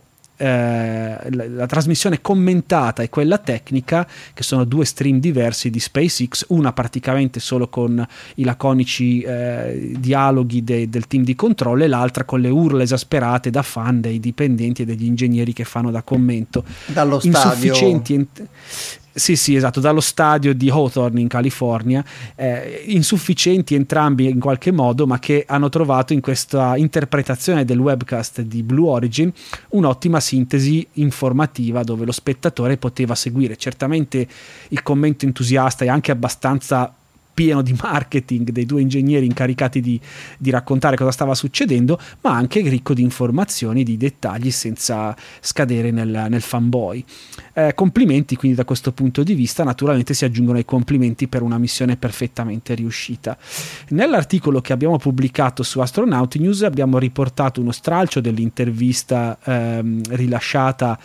la trasmissione commentata e quella tecnica, che sono 2 stream diversi di SpaceX, una praticamente solo con i laconici dialoghi del team di controllo, e l'altra con le urla esasperate da fan dei dipendenti e degli ingegneri che fanno da commento.
Dallo stadio.
Sì, esatto, dallo stadio di Hawthorne in California, insufficienti entrambi in qualche modo, ma che hanno trovato in questa interpretazione del webcast di Blue Origin un'ottima sintesi informativa, dove lo spettatore poteva seguire certamente il commento entusiasta e anche abbastanza pieno di marketing dei 2 ingegneri incaricati di raccontare cosa stava succedendo, ma anche ricco di informazioni, di dettagli, senza scadere nel fanboy. Complimenti quindi da questo punto di vista. Naturalmente si aggiungono i complimenti per una missione perfettamente riuscita. Nell'articolo che abbiamo pubblicato su Astronaut News abbiamo riportato uno stralcio dell'intervista rilasciata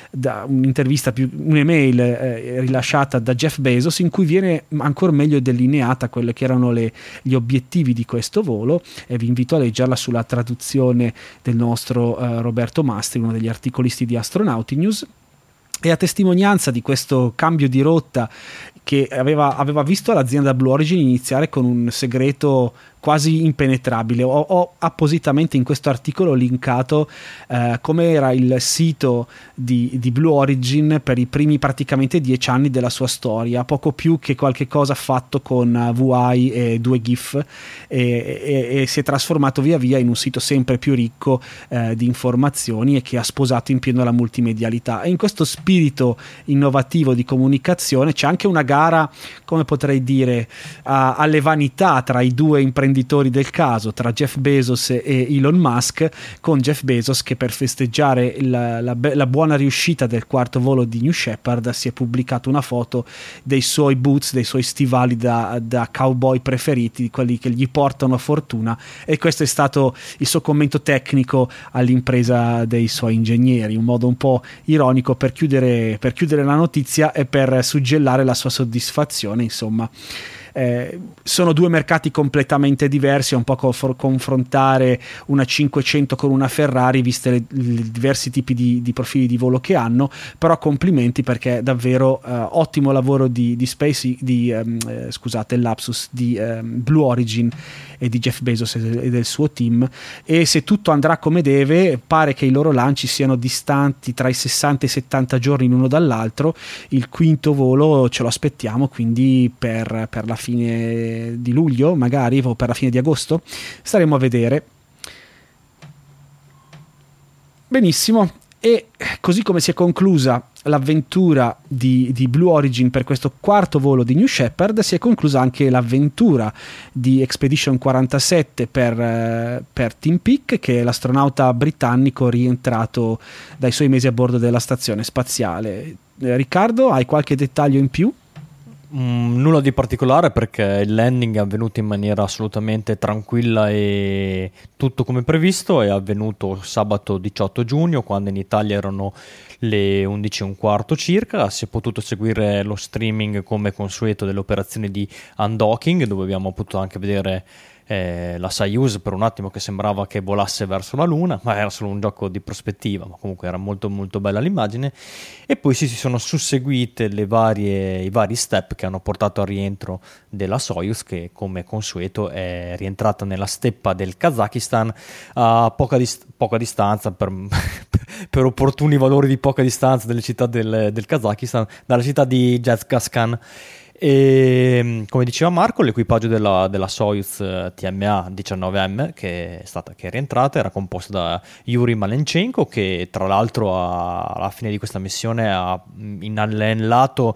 un'email rilasciata da Jeff Bezos, in cui viene ancora meglio delineata quelle che erano gli obiettivi di questo volo, e vi invito a leggerla sulla traduzione del nostro Roberto Mastri, uno degli articolisti di Astronauti News. E a testimonianza di questo cambio di rotta che aveva visto l'azienda Blue Origin iniziare con un segreto quasi impenetrabile. Ho appositamente in questo articolo linkato come era il sito di Blue Origin per i primi praticamente 10 anni della sua storia, poco più che qualche cosa fatto con VI e 2GIF, e si è trasformato via via in un sito sempre più ricco di informazioni e che ha sposato in pieno la multimedialità. E in questo spirito innovativo di comunicazione c'è anche una gara, come potrei dire, alle vanità tra i due imprenditori del caso, tra Jeff Bezos e Elon Musk, con Jeff Bezos che per festeggiare la buona riuscita del quarto volo di New Shepard si è pubblicato una foto dei suoi boots, dei suoi stivali da cowboy preferiti, quelli che gli portano fortuna, e questo è stato il suo commento tecnico all'impresa dei suoi ingegneri, un modo un po' ironico per chiudere la notizia e per suggellare la sua soddisfazione. Insomma, sono due mercati completamente diversi, è un po' confrontare una 500 con una Ferrari, viste i diversi tipi di profili di volo che hanno, però complimenti, perché davvero ottimo lavoro di scusate il lapsus, di Blue Origin e di Jeff Bezos e del suo team. E se tutto andrà come deve, pare che i loro lanci siano distanti tra i 60 e i 70 giorni l'uno dall'altro. Il quinto volo ce lo aspettiamo quindi per la fine di luglio, magari, o per la fine di agosto, staremo a vedere. Benissimo. E così come si è conclusa l'avventura di Blue Origin per questo quarto volo di New Shepard, si è conclusa anche l'avventura di Expedition 47 per Tim Peake, che è l'astronauta britannico rientrato dai suoi mesi a bordo della stazione spaziale. Riccardo, hai qualche dettaglio in più?
Nulla di particolare, perché il landing è avvenuto in maniera assolutamente tranquilla e tutto come previsto. È avvenuto sabato 18 giugno, quando in Italia erano le 11:15 circa. Si è potuto seguire lo streaming come consueto delle operazioni di undocking, dove abbiamo potuto anche vedere la Soyuz per un attimo che sembrava che volasse verso la Luna, ma era solo un gioco di prospettiva, ma comunque era molto molto bella l'immagine. E poi si sono susseguite i vari step che hanno portato al rientro della Soyuz, che come consueto è rientrata nella steppa del Kazakistan a poca distanza, per opportuni valori di poca distanza delle città del Kazakistan, dalla città di Zhezkazgan. E come diceva Marco, l'equipaggio della Soyuz TMA 19M che è rientrata era composto da Yuri Malenchenko, che tra l'altro alla fine di questa missione ha inanellato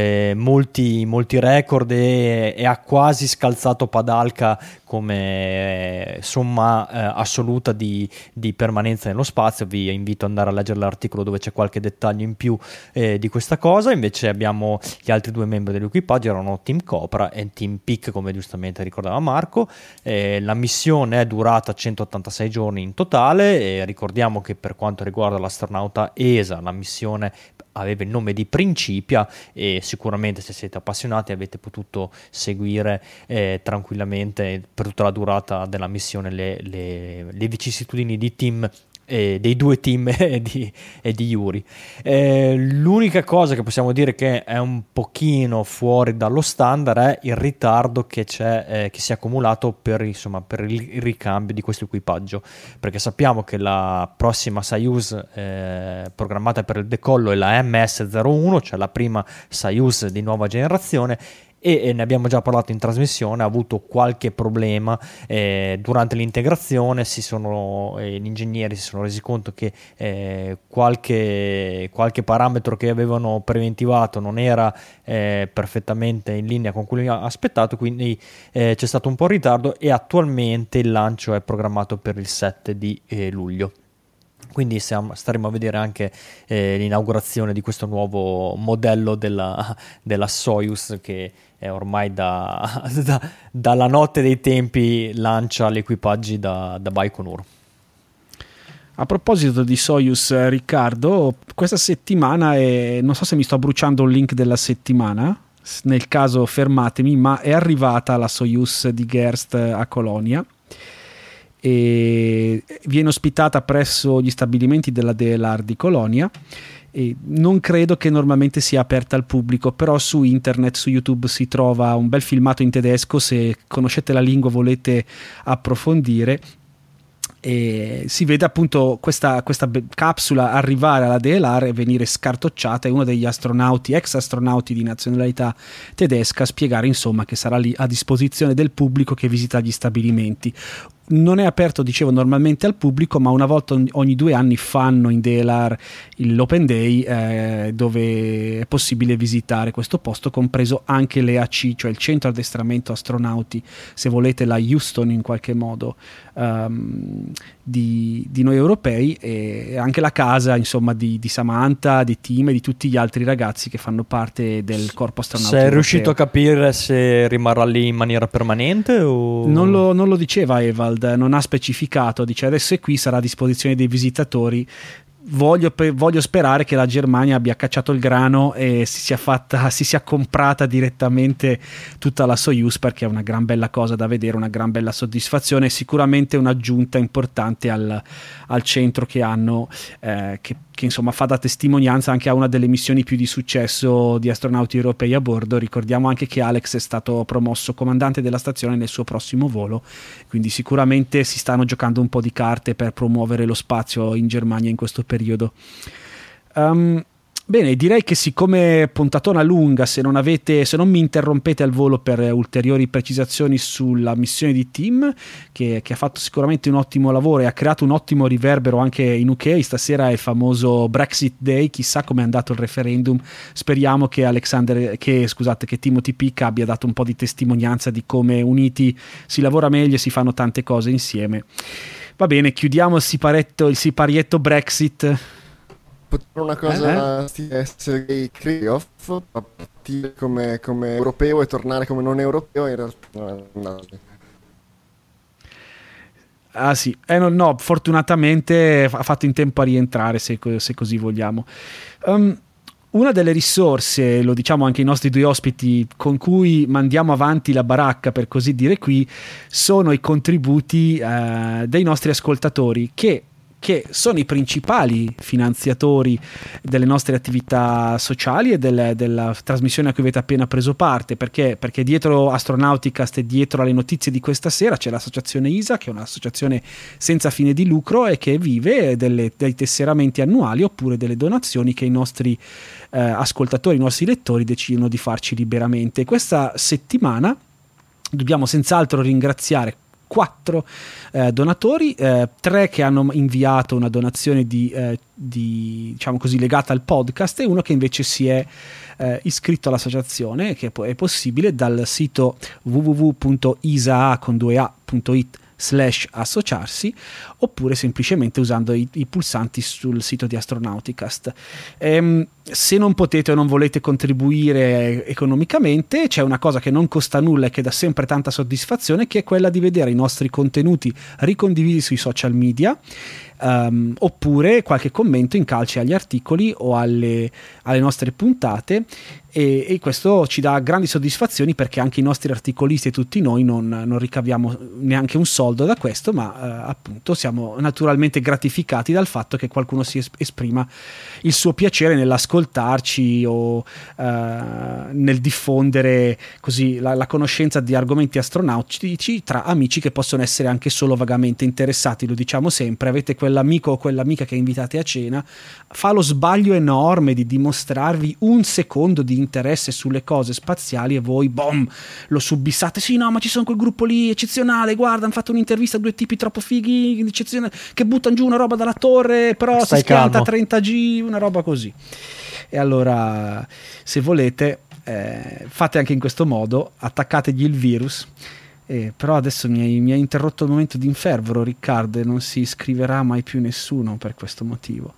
molti record e ha quasi scalzato Padalka come somma assoluta di permanenza nello spazio. Vi invito ad andare a leggere l'articolo dove c'è qualche dettaglio in più di questa cosa. Invece abbiamo gli altri due membri dell'equipaggio, erano Team Cobra e Team Peak, come giustamente ricordava Marco. La missione è durata 186 giorni in totale, e ricordiamo che per quanto riguarda l'astronauta ESA la missione aveva il nome di Principia, e sicuramente se siete appassionati avete potuto seguire tranquillamente per tutta la durata della missione le vicissitudini di team, dei due team e di Yuri. L'unica cosa che possiamo dire che è un pochino fuori dallo standard è il ritardo che c'è, che si è accumulato per il ricambio di questo equipaggio, perché sappiamo che la prossima Soyuz programmata per il decollo è la MS-01, cioè la prima Soyuz di nuova generazione, e ne abbiamo già parlato in trasmissione. Ha avuto qualche problema durante l'integrazione. Gli ingegneri si sono resi conto che qualche parametro che avevano preventivato non era perfettamente in linea con quello che aspettato, quindi c'è stato un po' di ritardo, e attualmente il lancio è programmato per il 7 di luglio. Quindi staremo a vedere anche l'inaugurazione di questo nuovo modello della Soyuz, che è ormai dalla notte dei tempi lancia gli equipaggi da Baikonur.
A proposito di Soyuz, Riccardo, questa settimana non so se mi sto bruciando un link della settimana, nel caso fermatemi, ma è arrivata la Soyuz di Gerst a Colonia e viene ospitata presso gli stabilimenti della DLR di Colonia, e non credo che normalmente sia aperta al pubblico, però su internet, su YouTube si trova un bel filmato in tedesco, se conoscete la lingua volete approfondire, e si vede appunto questa capsula arrivare alla DLR e venire scartocciata, e uno degli astronauti, ex astronauti di nazionalità tedesca, spiegare insomma che sarà lì a disposizione del pubblico che visita gli stabilimenti. Non è aperto, dicevo, normalmente al pubblico, ma una volta ogni 2 anni fanno in DLR l'Open Day, dove è possibile visitare questo posto, compreso anche l'EAC, cioè il centro addestramento astronauti, se volete la Houston in qualche modo, di noi europei, e anche la casa insomma di Samantha, di Tim e di tutti gli altri ragazzi che fanno parte del corpo astronautico.
Sei riuscito a capire se rimarrà lì in maniera permanente o...
Non lo diceva Evald, non ha specificato, dice adesso è qui, sarà a disposizione dei visitatori. Voglio sperare che la Germania abbia cacciato il grano e si sia comprata direttamente tutta la Soyuz, perché è una gran bella cosa da vedere, una gran bella soddisfazione, e sicuramente un'aggiunta importante al centro che hanno, che insomma fa da testimonianza anche a una delle missioni più di successo di astronauti europei a bordo. Ricordiamo anche che Alex è stato promosso comandante della stazione nel suo prossimo volo, quindi sicuramente si stanno giocando un po' di carte per promuovere lo spazio in Germania in questo periodo. Bene, direi che siccome puntatona lunga, se non mi interrompete al volo per ulteriori precisazioni sulla missione di Tim, che ha fatto sicuramente un ottimo lavoro e ha creato un ottimo riverbero anche in UK. Stasera è il famoso Brexit Day, chissà com'è andato il referendum. Speriamo che Timothy Peake abbia dato un po' di testimonianza di come uniti si lavora meglio e si fanno tante cose insieme. Va bene, chiudiamo il siparietto Brexit.
Una cosa Sergei Krylov, partire come europeo e tornare come non europeo, in realtà no.
Ah sì, no, fortunatamente ha fatto in tempo a rientrare, se così vogliamo. Una delle risorse, lo diciamo anche ai nostri 2 ospiti, con cui mandiamo avanti la baracca, per così dire, qui sono i contributi dei nostri ascoltatori, che sono i principali finanziatori delle nostre attività sociali e della trasmissione a cui avete appena preso parte, perché dietro Astronauticast e dietro alle notizie di questa sera c'è l'associazione ISA, che è un'associazione senza fine di lucro e che vive dei tesseramenti annuali oppure delle donazioni che i nostri ascoltatori, i nostri lettori decidono di farci liberamente. Questa settimana dobbiamo senz'altro ringraziare 4 donatori, 3 che hanno inviato una donazione di diciamo così legata al podcast, e uno che invece si è iscritto all'associazione, che è possibile dal sito www.isaa.it/associarsi, oppure semplicemente usando i pulsanti sul sito di Astronauticast. Se non potete o non volete contribuire economicamente, c'è una cosa che non costa nulla e che dà sempre tanta soddisfazione, che è quella di vedere i nostri contenuti ricondivisi sui social media, oppure qualche commento in calce agli articoli o alle nostre puntate, e questo ci dà grandi soddisfazioni, perché anche i nostri articolisti e tutti noi non ricaviamo neanche un soldo da questo, ma appunto siamo naturalmente gratificati dal fatto che qualcuno si esprima il suo piacere nell'ascoltarci o nel diffondere così la conoscenza di argomenti astronautici tra amici che possono essere anche solo vagamente interessati. Lo diciamo sempre: avete quell'amico o quell'amica che invitate a cena, fa lo sbaglio enorme di dimostrarvi un secondo di interesse sulle cose spaziali e voi lo subissate. Sì, no, ma ci sono quel gruppo lì eccezionale, guarda, hanno fatto un'intervista a 2 tipi troppo fighi eccezionali che buttano giù una roba dalla torre, però si schianta a 30G, una roba così. E allora, se volete, fate anche in questo modo, attaccategli il virus. Però adesso mi ha interrotto il momento di infervoro Riccardo, e non si iscriverà mai più nessuno per questo motivo.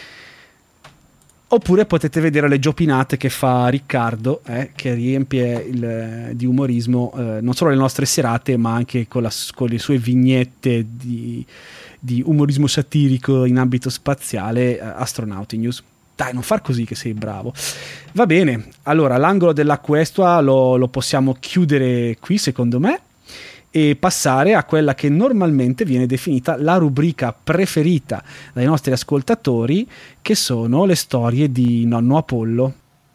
Oppure potete vedere le giopinate che fa Riccardo, che riempie di umorismo non solo le nostre serate, ma anche con le sue vignette di umorismo satirico in ambito spaziale, Astronauti News. Dai, non far così che sei bravo. Va bene, allora l'angolo della questua lo possiamo chiudere qui, secondo me, e passare a quella che normalmente viene definita la rubrica preferita dai nostri ascoltatori, che sono le storie di nonno Apollo.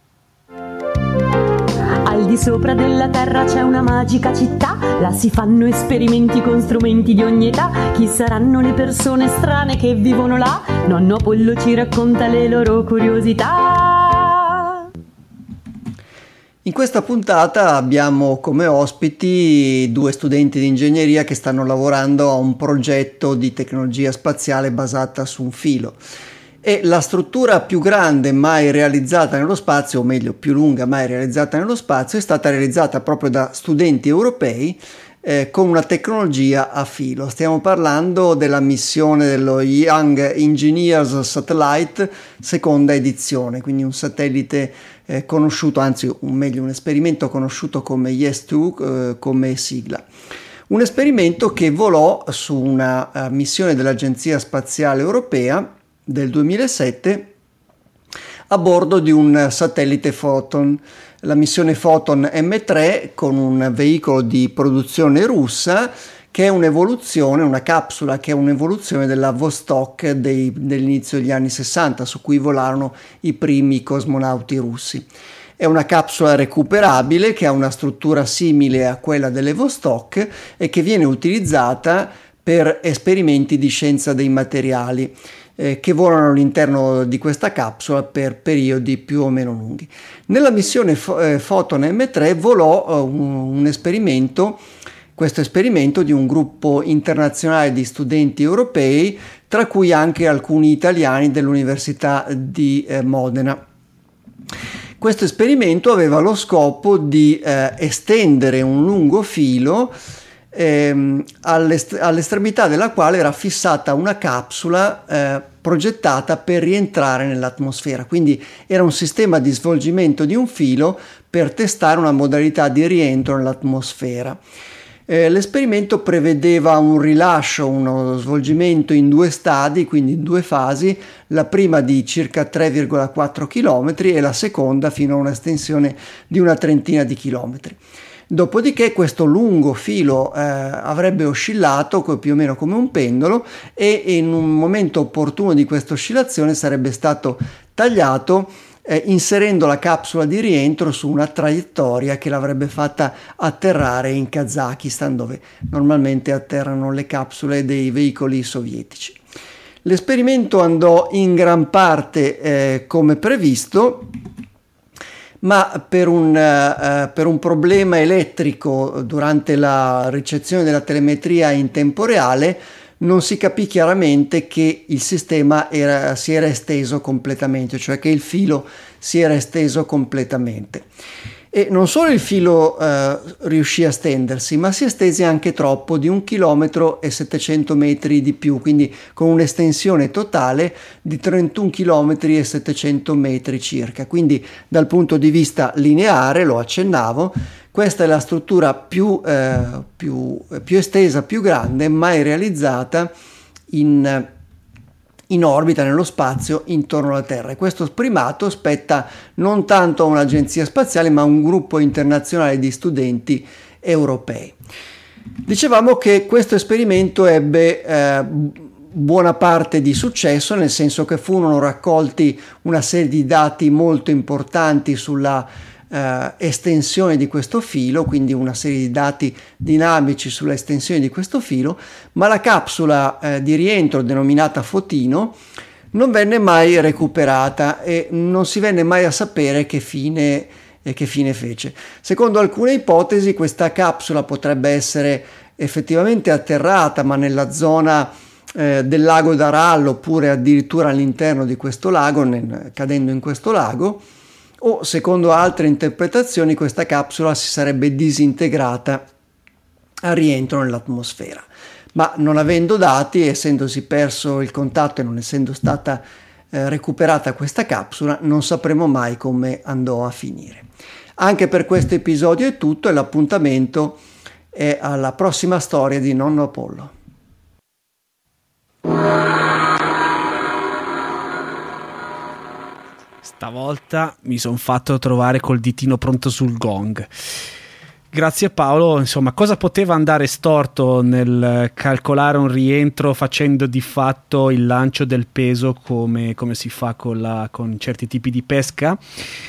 Al di sopra della terra c'è una magica città, là si fanno esperimenti con strumenti di ogni età. Chi saranno le persone strane che vivono là? Nonno Apollo ci racconta le loro curiosità.
In questa puntata abbiamo come ospiti 2 studenti di ingegneria che stanno lavorando a un progetto di tecnologia spaziale basata su un filo. E la struttura più grande mai realizzata nello spazio, o meglio più lunga mai realizzata nello spazio, è stata realizzata proprio da studenti europei con una tecnologia a filo. Stiamo parlando della missione dello Young Engineers Satellite, seconda edizione, quindi un satellite conosciuto, anzi un esperimento conosciuto come YES-2 come sigla. Un esperimento che volò su una missione dell'Agenzia Spaziale Europea del 2007 a bordo di un satellite Photon, la missione Photon M3, con un veicolo di produzione russa che è un'evoluzione, una capsula che è un'evoluzione della Vostok dell'inizio degli anni 60, su cui volarono i primi cosmonauti russi. È una capsula recuperabile che ha una struttura simile a quella delle Vostok e che viene utilizzata per esperimenti di scienza dei materiali che volano all'interno di questa capsula per periodi più o meno lunghi. Nella missione Photon M3 volò un esperimento, questo esperimento di un gruppo internazionale di studenti europei, tra cui anche alcuni italiani dell'Università di Modena. Questo esperimento aveva lo scopo di estendere un lungo filo all'estremità della quale era fissata una capsula progettata per rientrare nell'atmosfera. Quindi era un sistema di svolgimento di un filo per testare una modalità di rientro nell'atmosfera. L'esperimento prevedeva un rilascio, uno svolgimento in 2 stadi, quindi in 2 fasi, la prima di circa 3,4 km e la seconda fino a un'estensione di una trentina di chilometri. Dopodiché questo lungo filo avrebbe oscillato più o meno come un pendolo e in un momento opportuno di questa oscillazione sarebbe stato tagliato inserendo la capsula di rientro su una traiettoria che l'avrebbe fatta atterrare in Kazakistan, dove normalmente atterrano le capsule dei veicoli sovietici. L'esperimento andò in gran parte come previsto, ma per un problema elettrico durante la ricezione della telemetria in tempo reale non si capì chiaramente che il sistema si era esteso completamente, cioè che il filo si era esteso completamente. E non solo il filo riuscì a stendersi, ma si estese anche troppo, di 1,7 km di più, quindi con un'estensione totale di 31,7 km circa. Quindi dal punto di vista lineare, lo accennavo, questa è la struttura più estesa, più grande, mai realizzata in orbita nello spazio intorno alla Terra, e questo primato spetta non tanto a un'agenzia spaziale ma a un gruppo internazionale di studenti europei. Dicevamo che questo esperimento ebbe buona parte di successo, nel senso che furono raccolti una serie di dati molto importanti sulla estensione di questo filo, quindi una serie di dati dinamici sulla estensione di questo filo, ma la capsula di rientro denominata Fotino non venne mai recuperata e non si venne mai a sapere che fine fece. Secondo alcune ipotesi questa capsula potrebbe essere effettivamente atterrata, ma nella zona del lago d'Aral, oppure addirittura all'interno di questo lago, cadendo in questo lago, o secondo altre interpretazioni questa capsula si sarebbe disintegrata al rientro nell'atmosfera. Ma non avendo dati, essendosi perso il contatto e non essendo stata recuperata questa capsula, non sapremo mai come andò a finire. Anche per questo episodio è tutto, e l'appuntamento è alla prossima storia di Nonno Apollo.
Stavolta mi sono fatto trovare col ditino pronto sul gong. Grazie Paolo. Insomma, cosa poteva andare storto nel calcolare un rientro facendo di fatto il lancio del peso come si fa con certi tipi di pesca?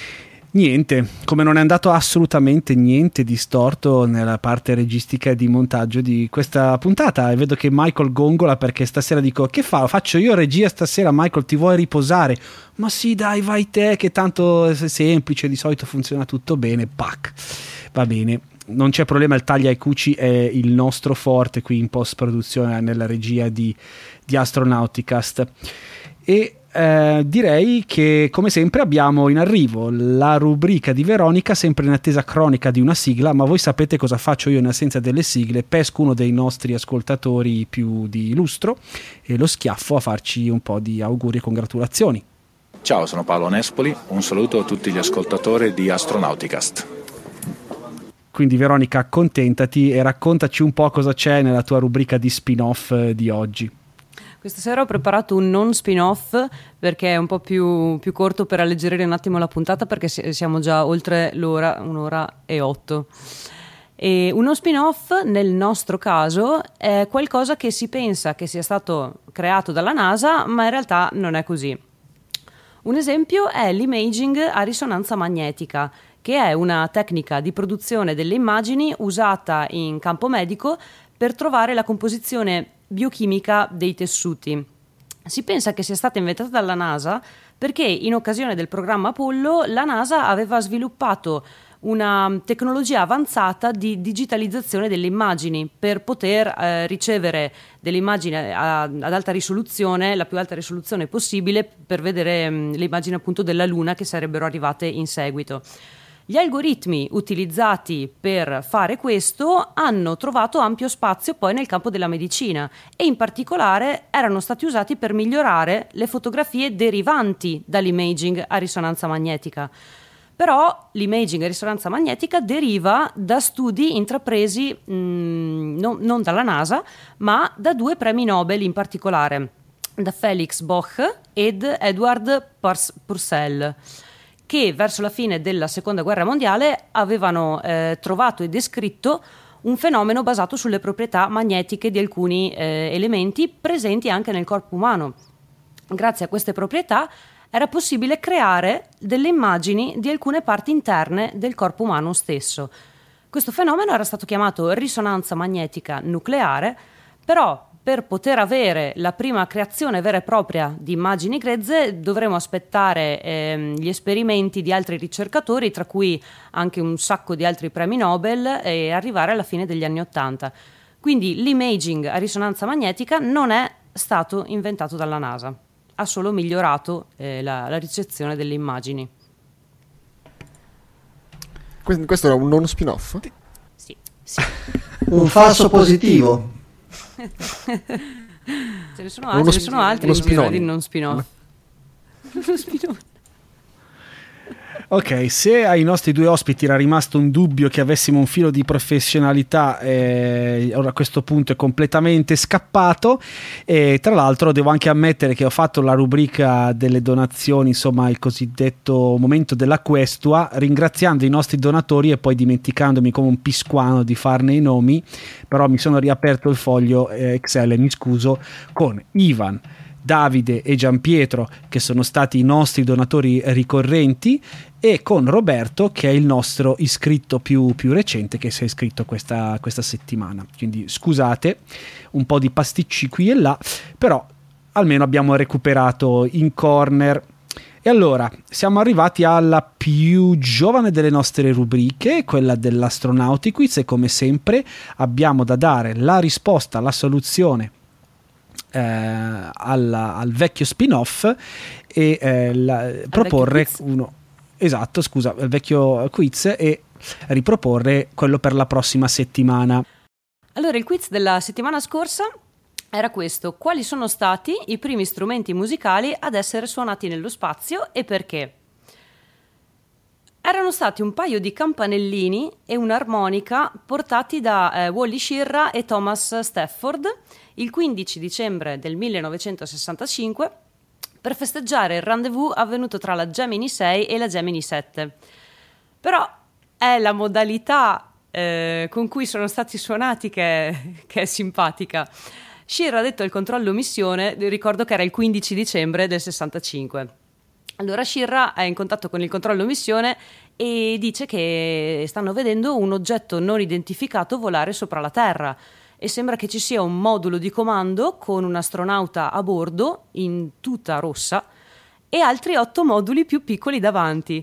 Niente, come non è andato assolutamente niente di storto nella parte registica e di montaggio di questa puntata. E vedo che Michael gongola perché stasera dico: che faccio io regia stasera? Michael, ti vuoi riposare? Ma sì, dai, vai te, che tanto è semplice, di solito funziona tutto bene. Pac, va bene, non c'è problema, il taglia e cuci è il nostro forte qui in post produzione nella regia di Astronauticast. E direi che come sempre abbiamo in arrivo la rubrica di Veronica, sempre in attesa cronica di una sigla, ma voi sapete cosa faccio io in assenza delle sigle: pesco uno dei nostri ascoltatori più di lustro e lo schiaffo a farci un po' di auguri e congratulazioni.
Ciao, sono Paolo Nespoli, un saluto a tutti gli ascoltatori di Astronauticast.
Quindi Veronica, accontentati e raccontaci un po' cosa c'è nella tua rubrica di spin-off di oggi.
Questa sera ho preparato un non spin-off perché è un po' più corto, per alleggerire un attimo la puntata, perché siamo già oltre l'ora, 1:08. E uno spin-off nel nostro caso è qualcosa che si pensa che sia stato creato dalla NASA, ma in realtà non è così. Un esempio è l'imaging a risonanza magnetica, che è una tecnica di produzione delle immagini usata in campo medico per trovare la composizione biochimica dei tessuti. Si pensa che sia stata inventata dalla NASA perché in occasione del programma Apollo la NASA aveva sviluppato una tecnologia avanzata di digitalizzazione delle immagini per poter ricevere delle immagini ad alta risoluzione, la più alta risoluzione possibile, per vedere le immagini appunto della Luna che sarebbero arrivate in seguito. Gli algoritmi utilizzati per fare questo hanno trovato ampio spazio poi nel campo della medicina e in particolare erano stati usati per migliorare le fotografie derivanti dall'imaging a risonanza magnetica. Però l'imaging a risonanza magnetica deriva da studi intrapresi non dalla NASA, ma da 2 premi Nobel in particolare, da Felix Boch ed Edward Purcell, che verso la fine della Seconda Guerra Mondiale avevano trovato e descritto un fenomeno basato sulle proprietà magnetiche di alcuni elementi presenti anche nel corpo umano. Grazie a queste proprietà era possibile creare delle immagini di alcune parti interne del corpo umano stesso. Questo fenomeno era stato chiamato risonanza magnetica nucleare, però per poter avere la prima creazione vera e propria di immagini grezze dovremo aspettare gli esperimenti di altri ricercatori, tra cui anche un sacco di altri premi Nobel, e arrivare alla fine degli anni '80. Quindi l'imaging a risonanza magnetica non è stato inventato dalla NASA, ha solo migliorato la ricezione delle immagini.
Questo era un non spin-off?
Sì.
Un falso positivo.
Ce ne sono altri di non spin-off. Uno spin-off.
Ok, se ai nostri 2 ospiti era rimasto un dubbio che avessimo un filo di professionalità, ora a questo punto è completamente scappato. E tra l'altro devo anche ammettere che ho fatto la rubrica delle donazioni, insomma il cosiddetto momento della questua, ringraziando i nostri donatori e poi dimenticandomi come un pisquano di farne i nomi, però mi sono riaperto il foglio Excel e mi scuso con Ivan, Davide e Gianpietro, che sono stati i nostri donatori ricorrenti, e con Roberto, che è il nostro iscritto più recente, che si è iscritto questa settimana. Quindi scusate un po' di pasticci qui e là, però almeno abbiamo recuperato in corner. E allora siamo arrivati alla più giovane delle nostre rubriche, quella dell'Astronauticquiz, e come sempre abbiamo da dare la risposta, la soluzione al vecchio spin-off e proporre uno, esatto, scusa, il vecchio quiz, e riproporre quello per la prossima settimana.
Allora, il quiz della settimana scorsa era questo: quali sono stati i primi strumenti musicali ad essere suonati nello spazio e perché? Erano stati un paio di campanellini e un'armonica portati da Wally Schirra e Thomas Stafford il 15 dicembre del 1965 per festeggiare il rendezvous avvenuto tra la Gemini 6 e la Gemini 7. Però è la modalità con cui sono stati suonati che è simpatica. Scheer ha detto al controllo missione, ricordo che era il 15 dicembre del 65. Allora Scheer è in contatto con il controllo missione e dice che stanno vedendo un oggetto non identificato volare sopra la Terra e sembra che ci sia un modulo di comando con un astronauta a bordo in tuta rossa e altri 8 moduli più piccoli davanti.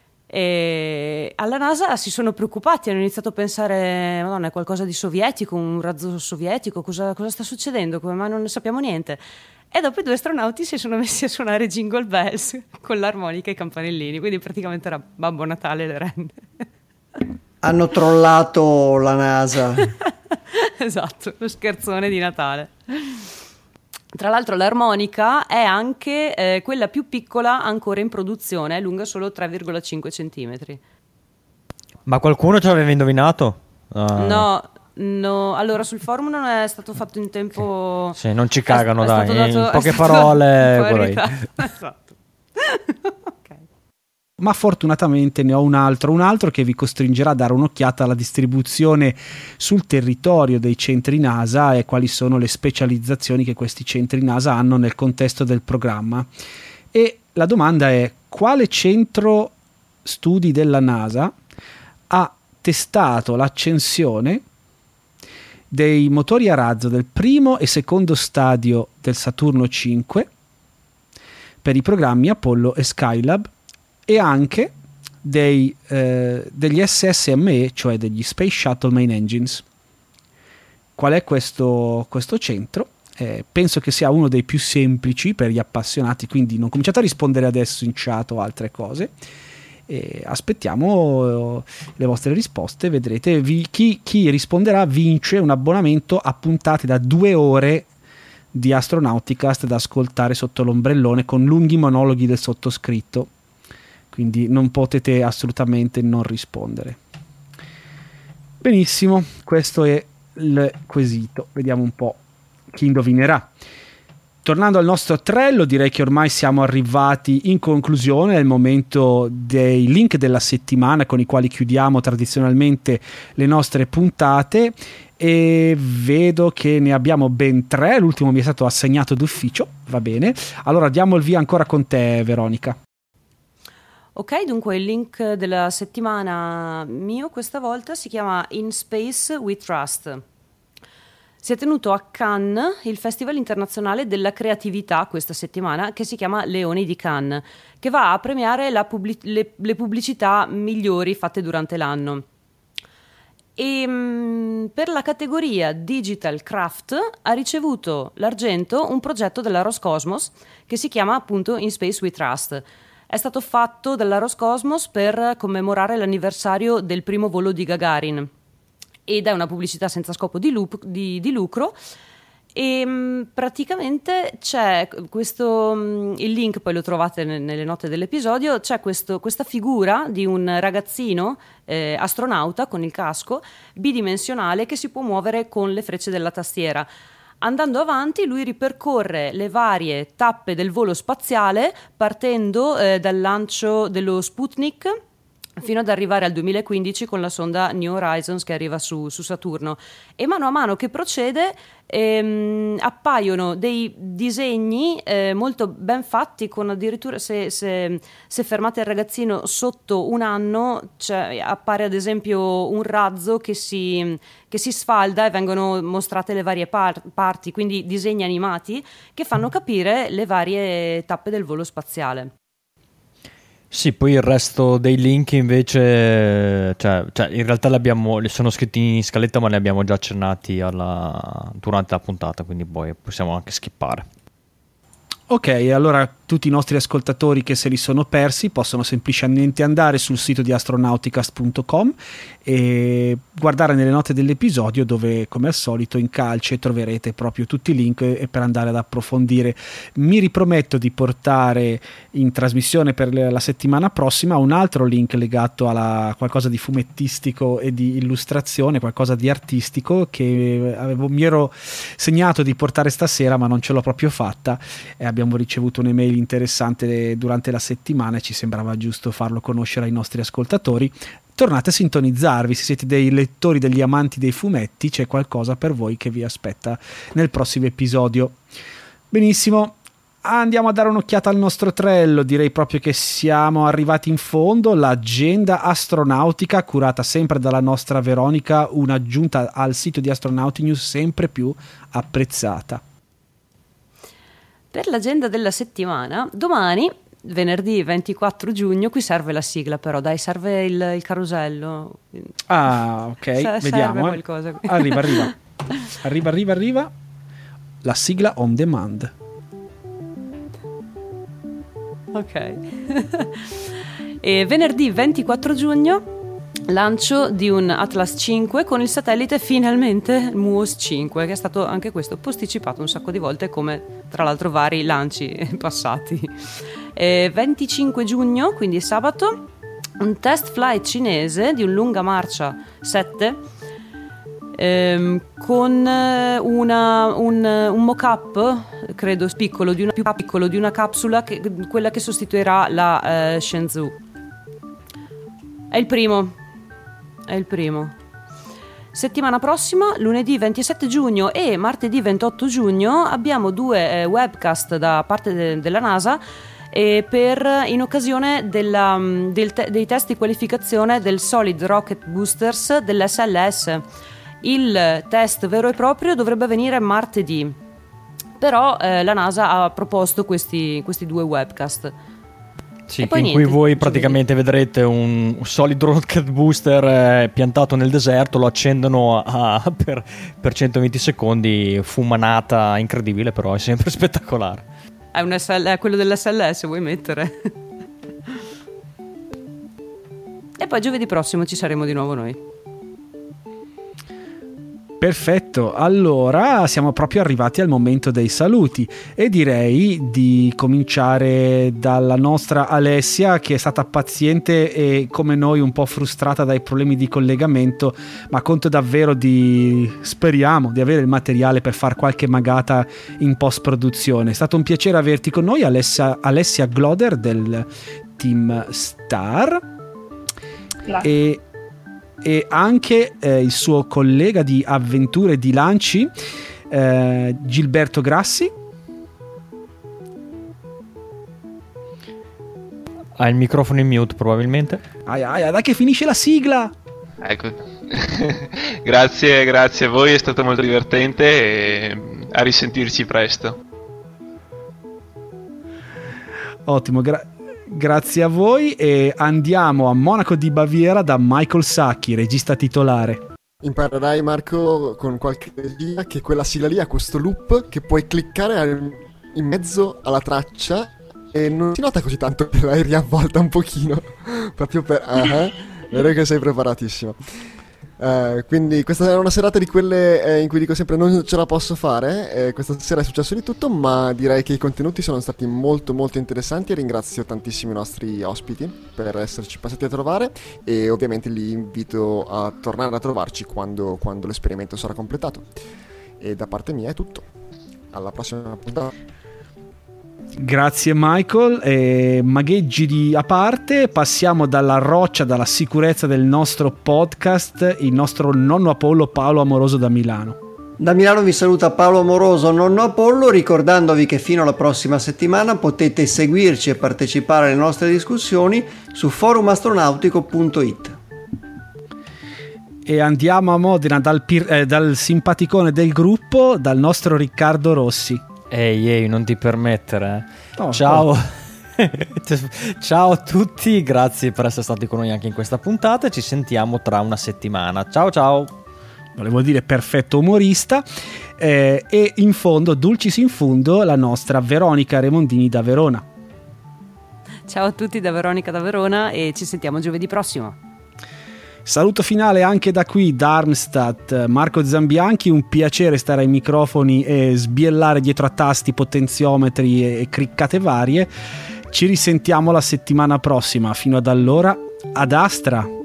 E alla NASA si sono preoccupati, hanno iniziato a pensare: Madonna, è qualcosa di sovietico, un razzo sovietico, cosa sta succedendo? Come mai non ne sappiamo niente? E dopo i 2 astronauti si sono messi a suonare Jingle Bells con l'armonica e i campanellini, quindi praticamente era Babbo Natale le rende.
Hanno trollato la NASA.
Esatto, lo scherzone di Natale. Tra l'altro l'armonica è anche quella più piccola ancora in produzione, è lunga solo 3,5 centimetri.
Ma qualcuno ci aveva indovinato?
No, allora sul forum non è stato fatto in tempo.
Sì, non ci cagano,
è
dai,
dato,
in poche parole.
Esatto. Okay.
Ma fortunatamente ne ho un altro che vi costringerà a dare un'occhiata alla distribuzione sul territorio dei centri NASA e quali sono le specializzazioni che questi centri NASA hanno nel contesto del programma. E la domanda è: quale centro studi della NASA ha testato l'accensione dei motori a razzo del primo e secondo stadio del Saturno 5 per i programmi Apollo e Skylab, e anche degli SSME, cioè degli Space Shuttle Main Engines? Qual è questo centro? Penso che sia uno dei più semplici per gli appassionati, quindi non cominciate a rispondere adesso in chat o altre cose. Aspettiamo le vostre risposte, vedrete. Chi risponderà vince un abbonamento a puntate da 2 ore di Astronauticast da ascoltare sotto l'ombrellone con lunghi monologhi del sottoscritto, quindi non potete assolutamente non rispondere. Benissimo, questo è il quesito, vediamo un po' chi indovinerà. Tornando al nostro trello, direi che ormai siamo arrivati in conclusione, è il momento dei link della settimana con i quali chiudiamo tradizionalmente le nostre puntate, e vedo che ne abbiamo ben 3, l'ultimo mi è stato assegnato d'ufficio, va bene. Allora diamo il via ancora con te, Veronica.
Ok, dunque il link della settimana mio questa volta si chiama In Space We Trust. Si è tenuto a Cannes il Festival internazionale della creatività questa settimana, che si chiama Leoni di Cannes, che va a premiare le pubblicità migliori fatte durante l'anno. E per la categoria Digital Craft ha ricevuto l'argento un progetto della Roscosmos che si chiama appunto In Space We Trust. È stato fatto dalla Roscosmos per commemorare l'anniversario del primo volo di Gagarin ed è una pubblicità senza scopo di lucro. E praticamente c'è questo, il link poi lo trovate nelle note dell'episodio, c'è questa figura di un ragazzino astronauta con il casco bidimensionale che si può muovere con le frecce della tastiera. Andando avanti lui ripercorre le varie tappe del volo spaziale partendo dal lancio dello Sputnik fino ad arrivare al 2015 con la sonda New Horizons che arriva su Saturno, e mano a mano che procede appaiono dei disegni molto ben fatti, con addirittura se fermate il ragazzino sotto 1 anno appare ad esempio un razzo che si sfalda e vengono mostrate le varie parti, quindi disegni animati che fanno capire le varie tappe del volo spaziale.
Sì, poi il resto dei link invece, cioè in realtà li sono scritti in scaletta, ma li abbiamo già accennati durante la puntata, quindi poi possiamo anche skippare.
Ok, allora tutti i nostri ascoltatori che se li sono persi possono semplicemente andare sul sito di astronauticast.com e guardare nelle note dell'episodio, dove come al solito in calce troverete proprio tutti i link per andare ad approfondire. Mi riprometto di portare in trasmissione per la settimana prossima un altro link legato a qualcosa di fumettistico e di illustrazione, qualcosa di artistico che mi ero segnato di portare stasera ma non ce l'ho proprio fatta, e abbiamo ricevuto un'email interessante durante la settimana e ci sembrava giusto farlo conoscere ai nostri ascoltatori. tornate a sintonizzarvi. Se siete dei lettori, degli amanti dei fumetti, c'è qualcosa per voi che vi aspetta nel prossimo episodio. Benissimo, andiamo a dare un'occhiata al nostro Trello. Direi proprio che siamo arrivati in fondo. L'agenda astronautica curata sempre dalla nostra Veronica, un'aggiunta al sito di Astronauti News sempre più apprezzata.
Per l'agenda della settimana, domani, venerdì 24 giugno, qui serve la sigla però, dai, serve il carosello.
Ah, ok, vediamo.
Qualcosa.
Arriva. La sigla on demand.
Ok. E venerdì 24 giugno lancio di un Atlas 5 con il satellite finalmente MUOS 5, che è stato anche questo posticipato un sacco di volte, come tra l'altro vari lanci passati. 25 giugno, quindi sabato, un test flight cinese di un lunga marcia 7 con un mock-up, credo piccolo, di una capsula, quella che sostituirà la Shenzhou. È il primo. Settimana prossima, lunedì 27 giugno e martedì 28 giugno, abbiamo 2 webcast da parte della NASA in occasione dei test di qualificazione del Solid Rocket Boosters dell'SLS. Il test vero e proprio dovrebbe avvenire martedì, però la NASA ha proposto questi 2 webcast.
Sì, in cui voi praticamente vedrete un Solid Rocket Booster piantato nel deserto, lo accendono per 120 secondi, fumanata incredibile, però è sempre spettacolare.
È quello dell'SLS, vuoi mettere? E poi giovedì prossimo ci saremo di nuovo noi.
Perfetto, allora siamo proprio arrivati al momento dei saluti e direi di cominciare dalla nostra Alessia, che è stata paziente e come noi un po' frustrata dai problemi di collegamento, ma conto davvero speriamo di avere il materiale per fare qualche magata in post produzione. È stato un piacere averti con noi, Alessia Gloder del Team Star. Grazie. E anche il suo collega di avventure di lanci, Gilberto Grassi.
Ha il microfono in mute probabilmente.
Dai che finisce la sigla.
Ecco. grazie a voi, è stato molto divertente e a risentirci presto.
Ottimo, grazie a voi e andiamo a Monaco di Baviera da Michael Sacchi, regista titolare.
Imparerai, Marco, con qualche regia che quella sigla lì ha questo loop che puoi cliccare in mezzo alla traccia e non si nota così tanto che l'hai riavvolta un pochino proprio per... Vero che sei preparatissimo. Quindi questa era una serata di quelle in cui dico sempre non ce la posso fare, questa sera è successo di tutto, ma direi che i contenuti sono stati molto molto interessanti e ringrazio tantissimo i nostri ospiti per esserci passati a trovare e ovviamente li invito a tornare a trovarci quando l'esperimento sarà completato. E da parte mia è tutto, alla prossima puntata.
Grazie Michael, magheggi a parte, passiamo dalla roccia, dalla sicurezza del nostro podcast, il nostro nonno Apollo Paolo Amoroso da Milano.
Da Milano vi saluta Paolo Amoroso, nonno Apollo, ricordandovi che fino alla prossima settimana potete seguirci e partecipare alle nostre discussioni su forumastronautico.it.
E andiamo a Modena dal simpaticone del gruppo, dal nostro Riccardo Rossi.
Ehi, non ti permettere.
Oh,
ciao. Ciao a tutti, grazie per essere stati con noi anche in questa puntata. Ci sentiamo tra una settimana. Ciao.
Volevo dire perfetto umorista. E in fondo, dulcis in fundo, la nostra Veronica Remondini da Verona.
Ciao a tutti da Veronica da Verona e ci sentiamo giovedì prossimo.
Saluto finale anche da qui, Darmstadt, Marco Zambianchi, un piacere stare ai microfoni e sbiellare dietro a tasti, potenziometri e criccate varie. Ci risentiamo la settimana prossima, fino ad allora, ad Astra!